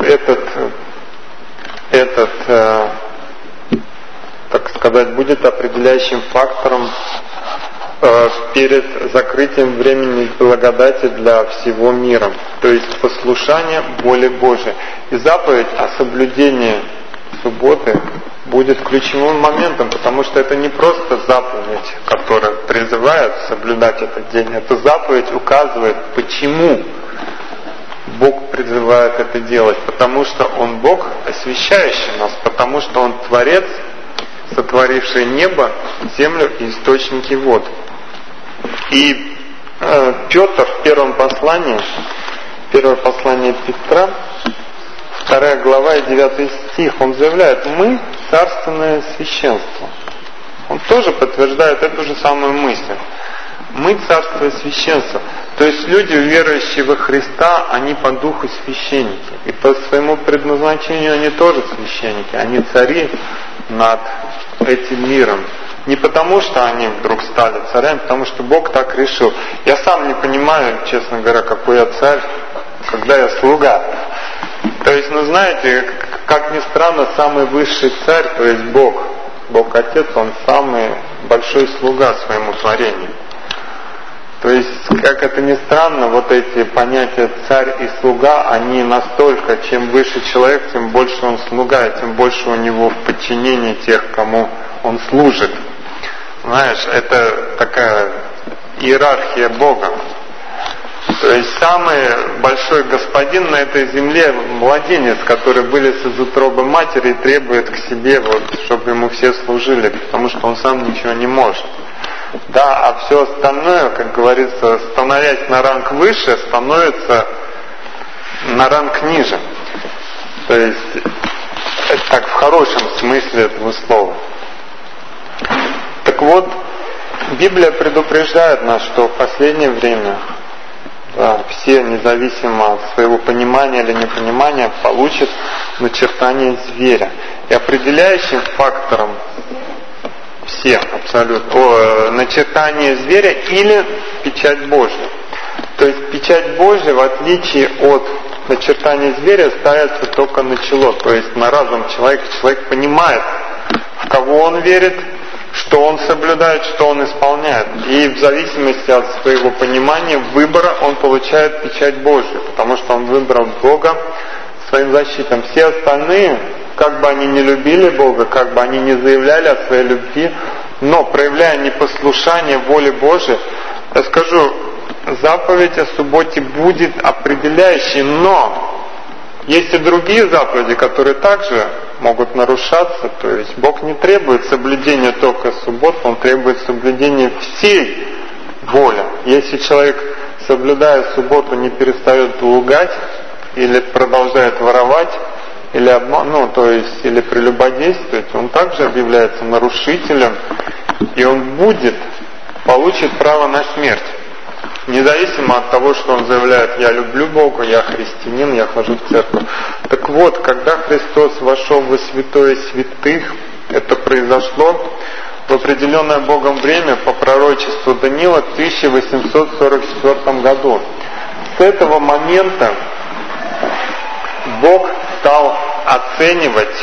этот, так сказать, будет определяющим фактором перед закрытием времени благодати для всего мира. То есть послушание воле Божией. И заповедь о соблюдении субботы будет ключевым моментом, потому что это не просто заповедь, которая призывает соблюдать этот день. Эта заповедь указывает, почему Бог призывает это делать. Потому что Он Бог, освящающий нас, потому что Он Творец, сотворивший небо, землю и источники вод. И Петр в первое послание Петра, 2 глава и 9 стих, он заявляет: мы царственное священство. Он тоже подтверждает эту же самую мысль. Мы царство и священство. То есть люди, верующие во Христа, они по духу священники. И по своему предназначению они тоже священники. Они цари над этим миром. Не потому, что они вдруг стали царями, потому что Бог так решил. Я сам не понимаю, честно говоря, какой я царь, когда я слуга. То есть, знаете, как ни странно, самый высший царь, то есть Бог Отец, Он самый большой слуга своему творению. То есть, как это ни странно, вот эти понятия царь и слуга, они настолько, чем выше человек, тем больше он слуга, и тем больше у него в подчинении тех, кому он служит. Знаешь, это такая иерархия Бога. То есть самый большой господин на этой земле младенец, который вылез из утробы матери и требует к себе, чтобы ему все служили, потому что он сам ничего не может. Да, а все остальное, как говорится, становясь на ранг выше, становится на ранг ниже. То есть, это так в хорошем смысле этого слова. Так вот, Библия предупреждает нас, что в последнее время все, независимо от своего понимания или непонимания, получат начертание зверя. И определяющим фактором все абсолютно начертание зверя или печать Божья. То есть печать Божья, в отличие от начертания зверя, ставится только на чело, то есть на разум человека. Человек понимает, в кого он верит, что он соблюдает, что он исполняет. И в зависимости от своего понимания, выбора, он получает печать Божью, потому что он выбрал Бога своим защитам. Все остальные, как бы они не любили Бога, как бы они не заявляли о своей любви, но проявляя непослушание воле Божией, я скажу, заповедь о субботе будет определяющей, но есть и другие заповеди, которые также могут нарушаться, то есть Бог не требует соблюдения только суббот, Он требует соблюдения всей воли. Если человек, соблюдая субботу, не перестает лгать или продолжает воровать, или или прелюбодействовать, он также объявляется нарушителем, и он получит право на смерть. Независимо от того, что он заявляет: «Я люблю Бога, я христианин, я хожу в церковь». Так вот, когда Христос вошел во святое святых, это произошло в определенное Богом время по пророчеству Даниила в 1844 году. С этого момента Бог стал оценивать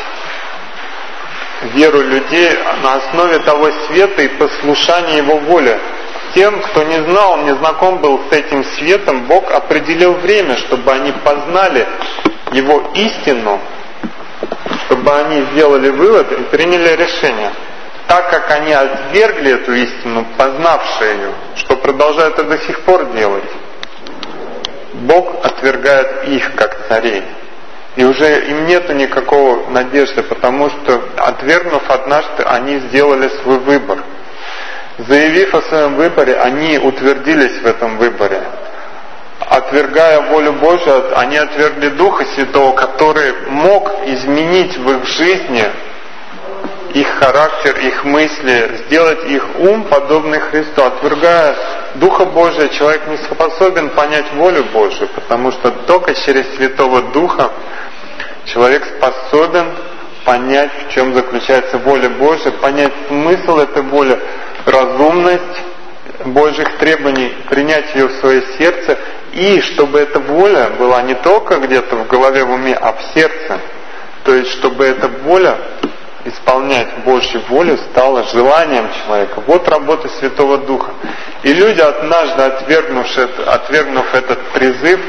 веру людей на основе того света и послушания Его воле. Тем, кто не знал, не знаком был с этим светом, Бог определил время, чтобы они познали Его истину, чтобы они сделали вывод и приняли решение. Так как они отвергли эту истину, познавшие ее, что продолжают это до сих пор делать, Бог отвергает их как царей. И уже им нету никакого надежды, потому что, отвергнув однажды, они сделали свой выбор. Заявив о своем выборе, они утвердились в этом выборе. Отвергая волю Божию, они отвергли Духа Святого, который мог изменить в их жизни их характер, их мысли, сделать их ум подобный Христу. Отвергая Духа Божия, человек не способен понять волю Божию, потому что только через Святого Духа человек способен понять, в чем заключается воля Божия, понять смысл этой воли, разумность Божьих требований, принять ее в свое сердце, и чтобы эта воля была не только где-то в голове, в уме, а в сердце. То есть, чтобы эта воля исполнять Божью волю стало желанием человека. Вот работа Святого Духа. И люди, однажды отвергнув этот призыв,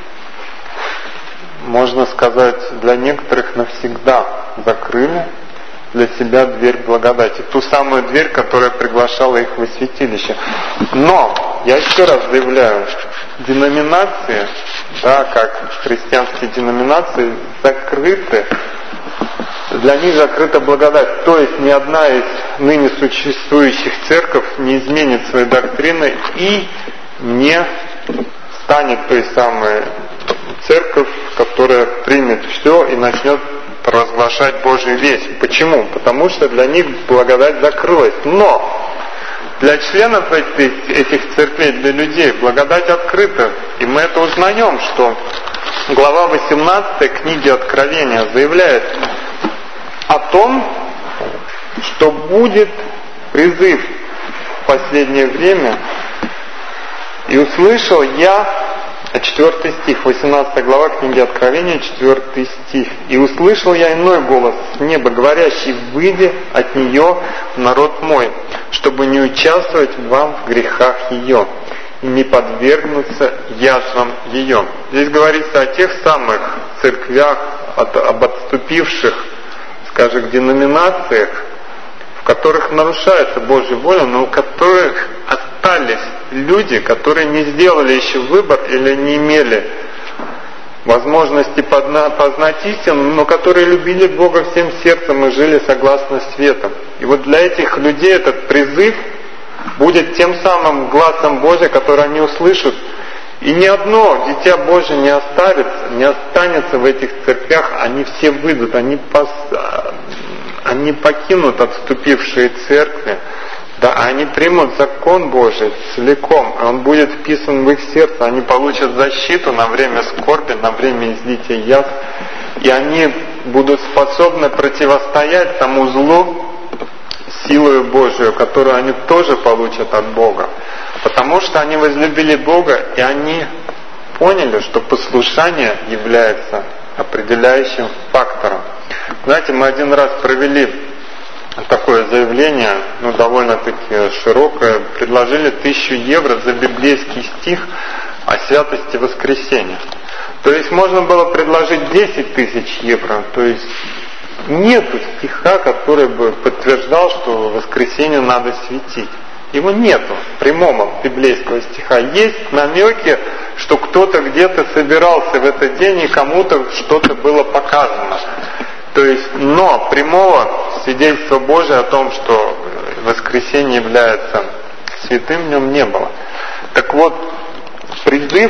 можно сказать, для некоторых навсегда закрыли для себя дверь благодати. Ту самую дверь, которая приглашала их во святилище. Но, я еще раз заявляю, деноминации, как христианские деноминации, закрыты, для них закрыта благодать. То есть ни одна из ныне существующих церквей не изменит своей доктрины и не станет той самой церковь, которая примет все и начнет провозглашать Божью весть. Почему? Потому что для них благодать закрылась. Но для членов этих церквей, для людей, благодать открыта. И мы это узнаем, что глава 18 книги Откровения заявляет о том, что будет призыв в последнее время. И услышал я, 4 стих, 18 глава книги Откровения, 4 стих. «И услышал я иной голос с неба, говорящий: выйди от нее, народ мой, чтобы не участвовать вам в грехах ее, и не подвергнуться язвам ее». Здесь говорится о тех самых церквях, об отступивших, скажем, деноминациях, в которых нарушается Божья воля, но у которых остались люди, которые не сделали еще выбор или не имели возможности познать истину, но которые любили Бога всем сердцем и жили согласно свету. И вот для этих людей этот призыв будет тем самым гласом Божьим, который они услышат. И ни одно дитя Божие не останется в этих церквях, они все выйдут, они покинут отступившие церкви, да, они примут закон Божий целиком, он будет вписан в их сердце, они получат защиту на время скорби, на время излития язв, и они будут способны противостоять тому злу силою Божию, которую они тоже получат от Бога. Потому что они возлюбили Бога, и они поняли, что послушание является определяющим фактором. Знаете, мы один раз провели такое заявление, довольно-таки широкое, предложили 1000 евро за библейский стих о святости воскресения. То есть можно было предложить 10 тысяч евро, то есть нету стиха, который бы подтверждал, что в воскресенье надо светить. Его нету, прямого библейского стиха. Есть намеки, что кто-то где-то собирался в этот день и кому-то что-то было показано. То есть, но прямого свидетельства Божия о том, что воскресенье является святым, в нем не было. Так вот, призыв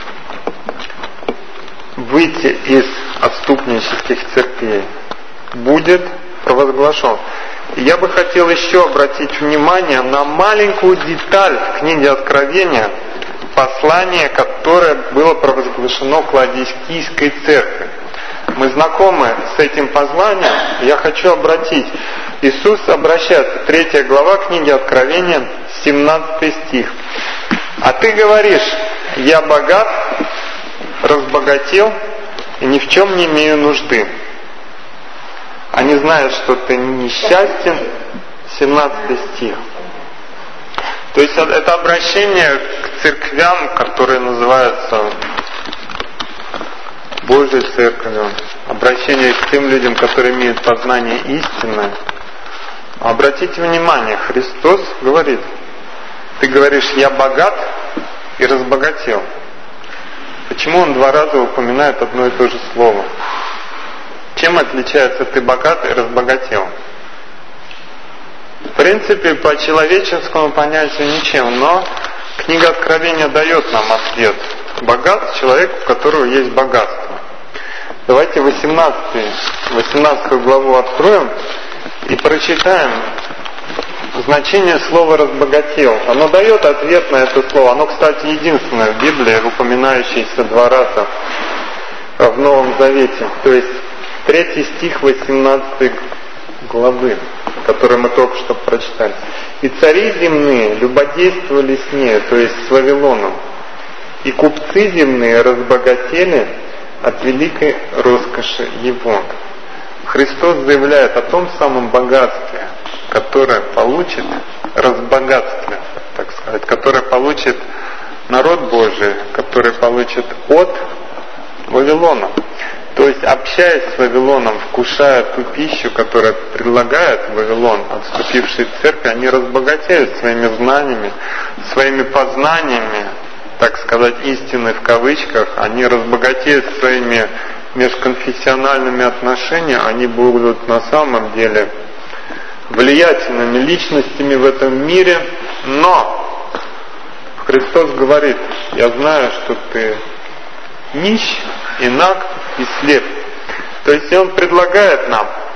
выйти из отступнических церквей будет провозглашен. И я бы хотел еще обратить внимание на маленькую деталь в книге Откровения, послание, которое было провозглашено к Ладикийской церкви. Мы знакомы с этим посланием, я хочу обратить. Иисус обращается, 3 глава книги Откровения, 17 стих. «А ты говоришь, я богат, разбогател и ни в чем не имею нужды. Они знают, что ты несчастен». 17 стих. То есть это обращение к церквям, которые называются Божьей Церковью, обращение к тем людям, которые имеют познание истины. Обратите внимание, Христос говорит, ты говоришь, я богат и разбогател. Почему он 2 раза упоминает одно и то же слово? Чем отличается ты богат и разбогател? В принципе, по человеческому понятию ничем, но книга Откровения дает нам ответ. Богат человек, у которого есть богатство. Давайте 18 главу откроем и прочитаем значение слова «разбогател». Оно дает ответ на это слово. Оно, кстати, единственное в Библии, упоминающееся 2 раза в Новом Завете. То есть 3 стих 18 главы, который мы только что прочитали. «И цари земные любодействовали с ней», то есть с Вавилоном, «и купцы земные разбогатели от великой роскоши его». Христос заявляет о том самом богатстве, которое получит, разбогатстве, так сказать, которое получит народ Божий, который получит от Вавилона. То есть, общаясь с Вавилоном, вкушая ту пищу, которую предлагает Вавилон, отступившие церкви, они разбогатеют своими знаниями, своими познаниями, так сказать, истины в кавычках, они разбогатеют своими межконфессиональными отношениями, они будут на самом деле влиятельными личностями в этом мире, но Христос говорит, я знаю, что ты нищ, инак и слеп. То есть Он предлагает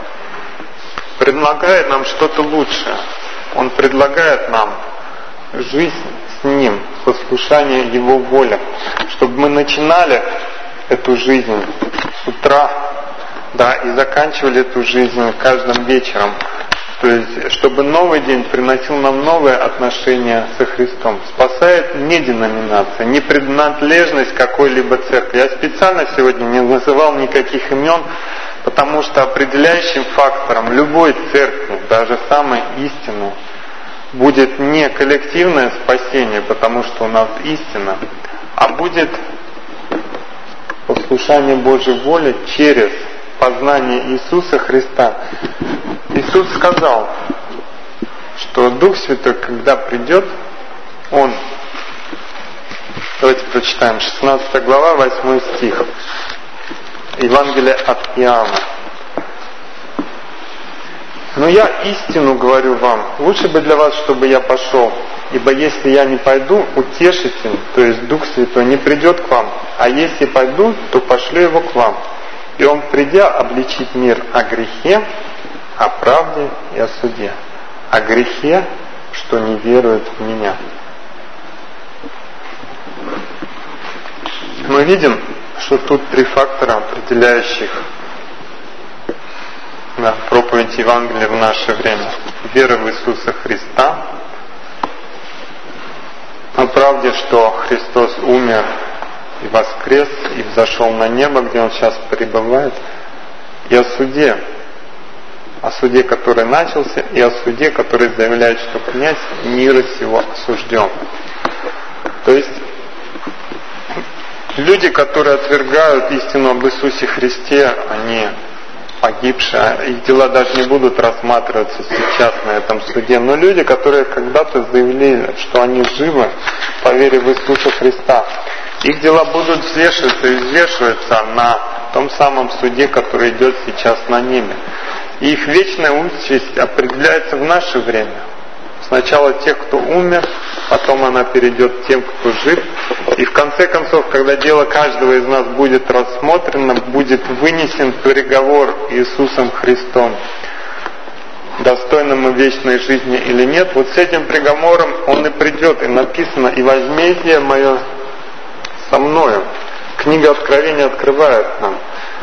нам что-то лучшее. Он предлагает нам жизнь с Ним, послушание Его воле, чтобы мы начинали эту жизнь с утра, да, и заканчивали эту жизнь каждым вечером. То есть, чтобы новый день приносил нам новые отношения со Христом. Спасает не деноминация, не принадлежность какой-либо церкви. Я специально сегодня не называл никаких имен, потому что определяющим фактором любой церкви, даже самой истинной, будет не коллективное спасение, потому что у нас истина, а будет послушание Божьей воли через познание Иисуса Христа. Иисус сказал, что Дух Святой, когда придет, Он, давайте прочитаем, 16 глава, 8 стих, Евангелие от Иоанна. «Но я истину говорю вам, лучше бы для вас, чтобы я пошел, ибо если я не пойду, утешитель, то есть Дух Святой, не придет к вам, а если пойду, то пошлю его к вам. И он, придя, обличит мир о грехе, о правде и о суде. О грехе, что не верует в меня». Мы видим, что тут 3 фактора, определяющих проповедь Евангелия в наше время. Вера в Иисуса Христа, о правде, что Христос умер и воскрес, и взошел на небо, где Он сейчас пребывает, и о суде, который начался, и о суде, который заявляет, что князь мира сего осужден. То есть люди, которые отвергают истину об Иисусе Христе, они погибшие, их дела даже не будут рассматриваться сейчас на этом суде. Но люди, которые когда-то заявили, что они живы по вере в Иисуса Христа, их дела будут взвешиваться и взвешиваться на том самом суде, который идет сейчас на небе. И их вечная участь определяется в наше время. Сначала тех, кто умер, потом она перейдет тем, кто жив. И в конце концов, когда дело каждого из нас будет рассмотрено, будет вынесен приговор Иисусом Христом, достойны мы вечной жизни или нет, вот с этим приговором он и придет, и написано: «И возмездие мое со мною». Книга Откровения открывает нам.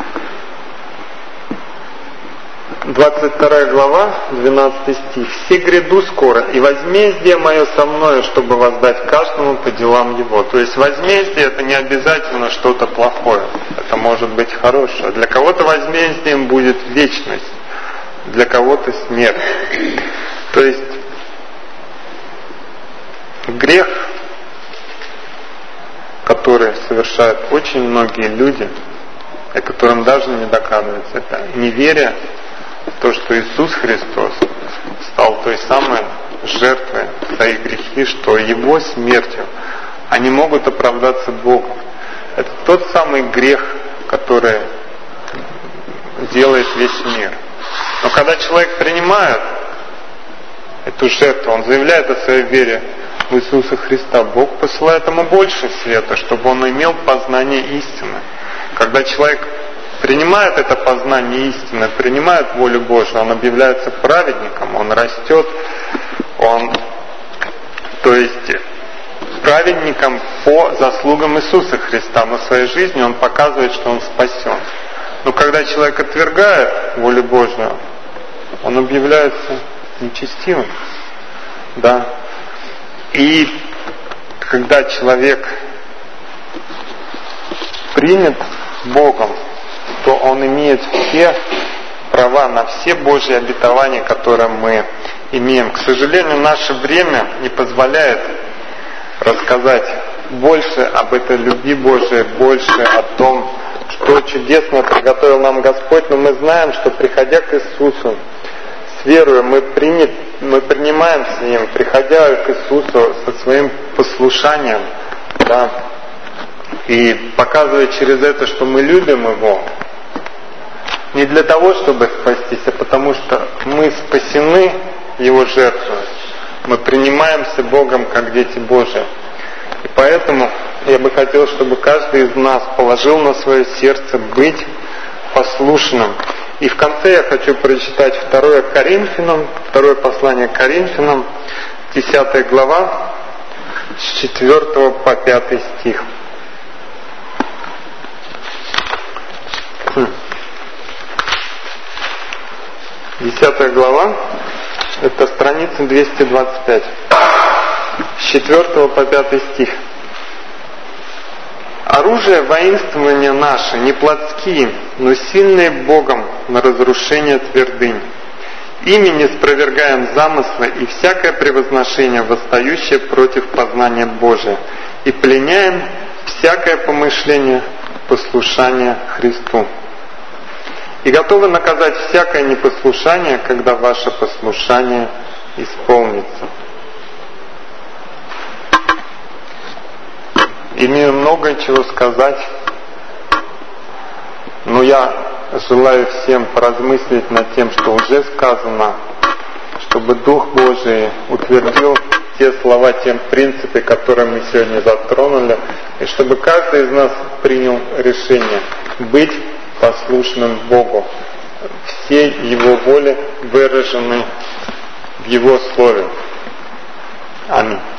22 глава, 12 стих. «Все гряду скоро, и возмездие мое со мною, чтобы воздать каждому по делам его». То есть возмездие — это не обязательно что-то плохое. Это может быть хорошее. Для кого-то возмездием будет вечность, для кого-то смерть. То есть грех, который совершают очень многие люди, и которым даже не докладывается, это неверие в то, что Иисус Христос стал той самой жертвой за их грехи, что Его смертью они могут оправдаться Богом. Это тот самый грех, который делает весь мир. Но когда человек принимает эту жертву, он заявляет о своей вере в Иисуса Христа, Бог посылает ему больше света, чтобы он имел познание истины. Когда человек принимает это познание истины, принимает волю Божию, он объявляется праведником, он растет, то есть праведником по заслугам Иисуса Христа, но в своей жизни он показывает, что он спасен. Но когда человек отвергает волю Божию, он объявляется нечестивым. Да. И когда человек принят Богом, то он имеет все права на все Божьи обетования, которые мы имеем. К сожалению, наше время не позволяет рассказать больше об этой любви Божией, больше о том, что чудесно приготовил нам Господь. Но мы знаем, что, приходя к Иисусу с верою, мы принимаем с Ним, приходя к Иисусу со своим послушанием, да, и показывая через это, что мы любим Его, не для того, чтобы спастись, а потому что мы спасены Его жертвой. Мы принимаемся Богом как дети Божии. И поэтому я бы хотел, чтобы каждый из нас положил на свое сердце быть послушным. И в конце я хочу прочитать второе послание Коринфянам, 10 глава, с 4 по 5 стих. 10 глава, это страница 225, с 4 по 5 стих. «Оружие воинствования наше не плотские, но сильные Богом на разрушение твердынь. Ими не спровергаем замыслы и всякое превозношение, восстающее против познания Божия, и пленяем всякое помышление послушания Христу. И готовы наказать всякое непослушание, когда ваше послушание исполнится». Имею много чего сказать, но я желаю всем поразмыслить над тем, что уже сказано, чтобы Дух Божий утвердил те слова, те принципы, которые мы сегодня затронули, и чтобы каждый из нас принял решение быть послушным Богу. Все Его воли выражены в Его Слове. Аминь.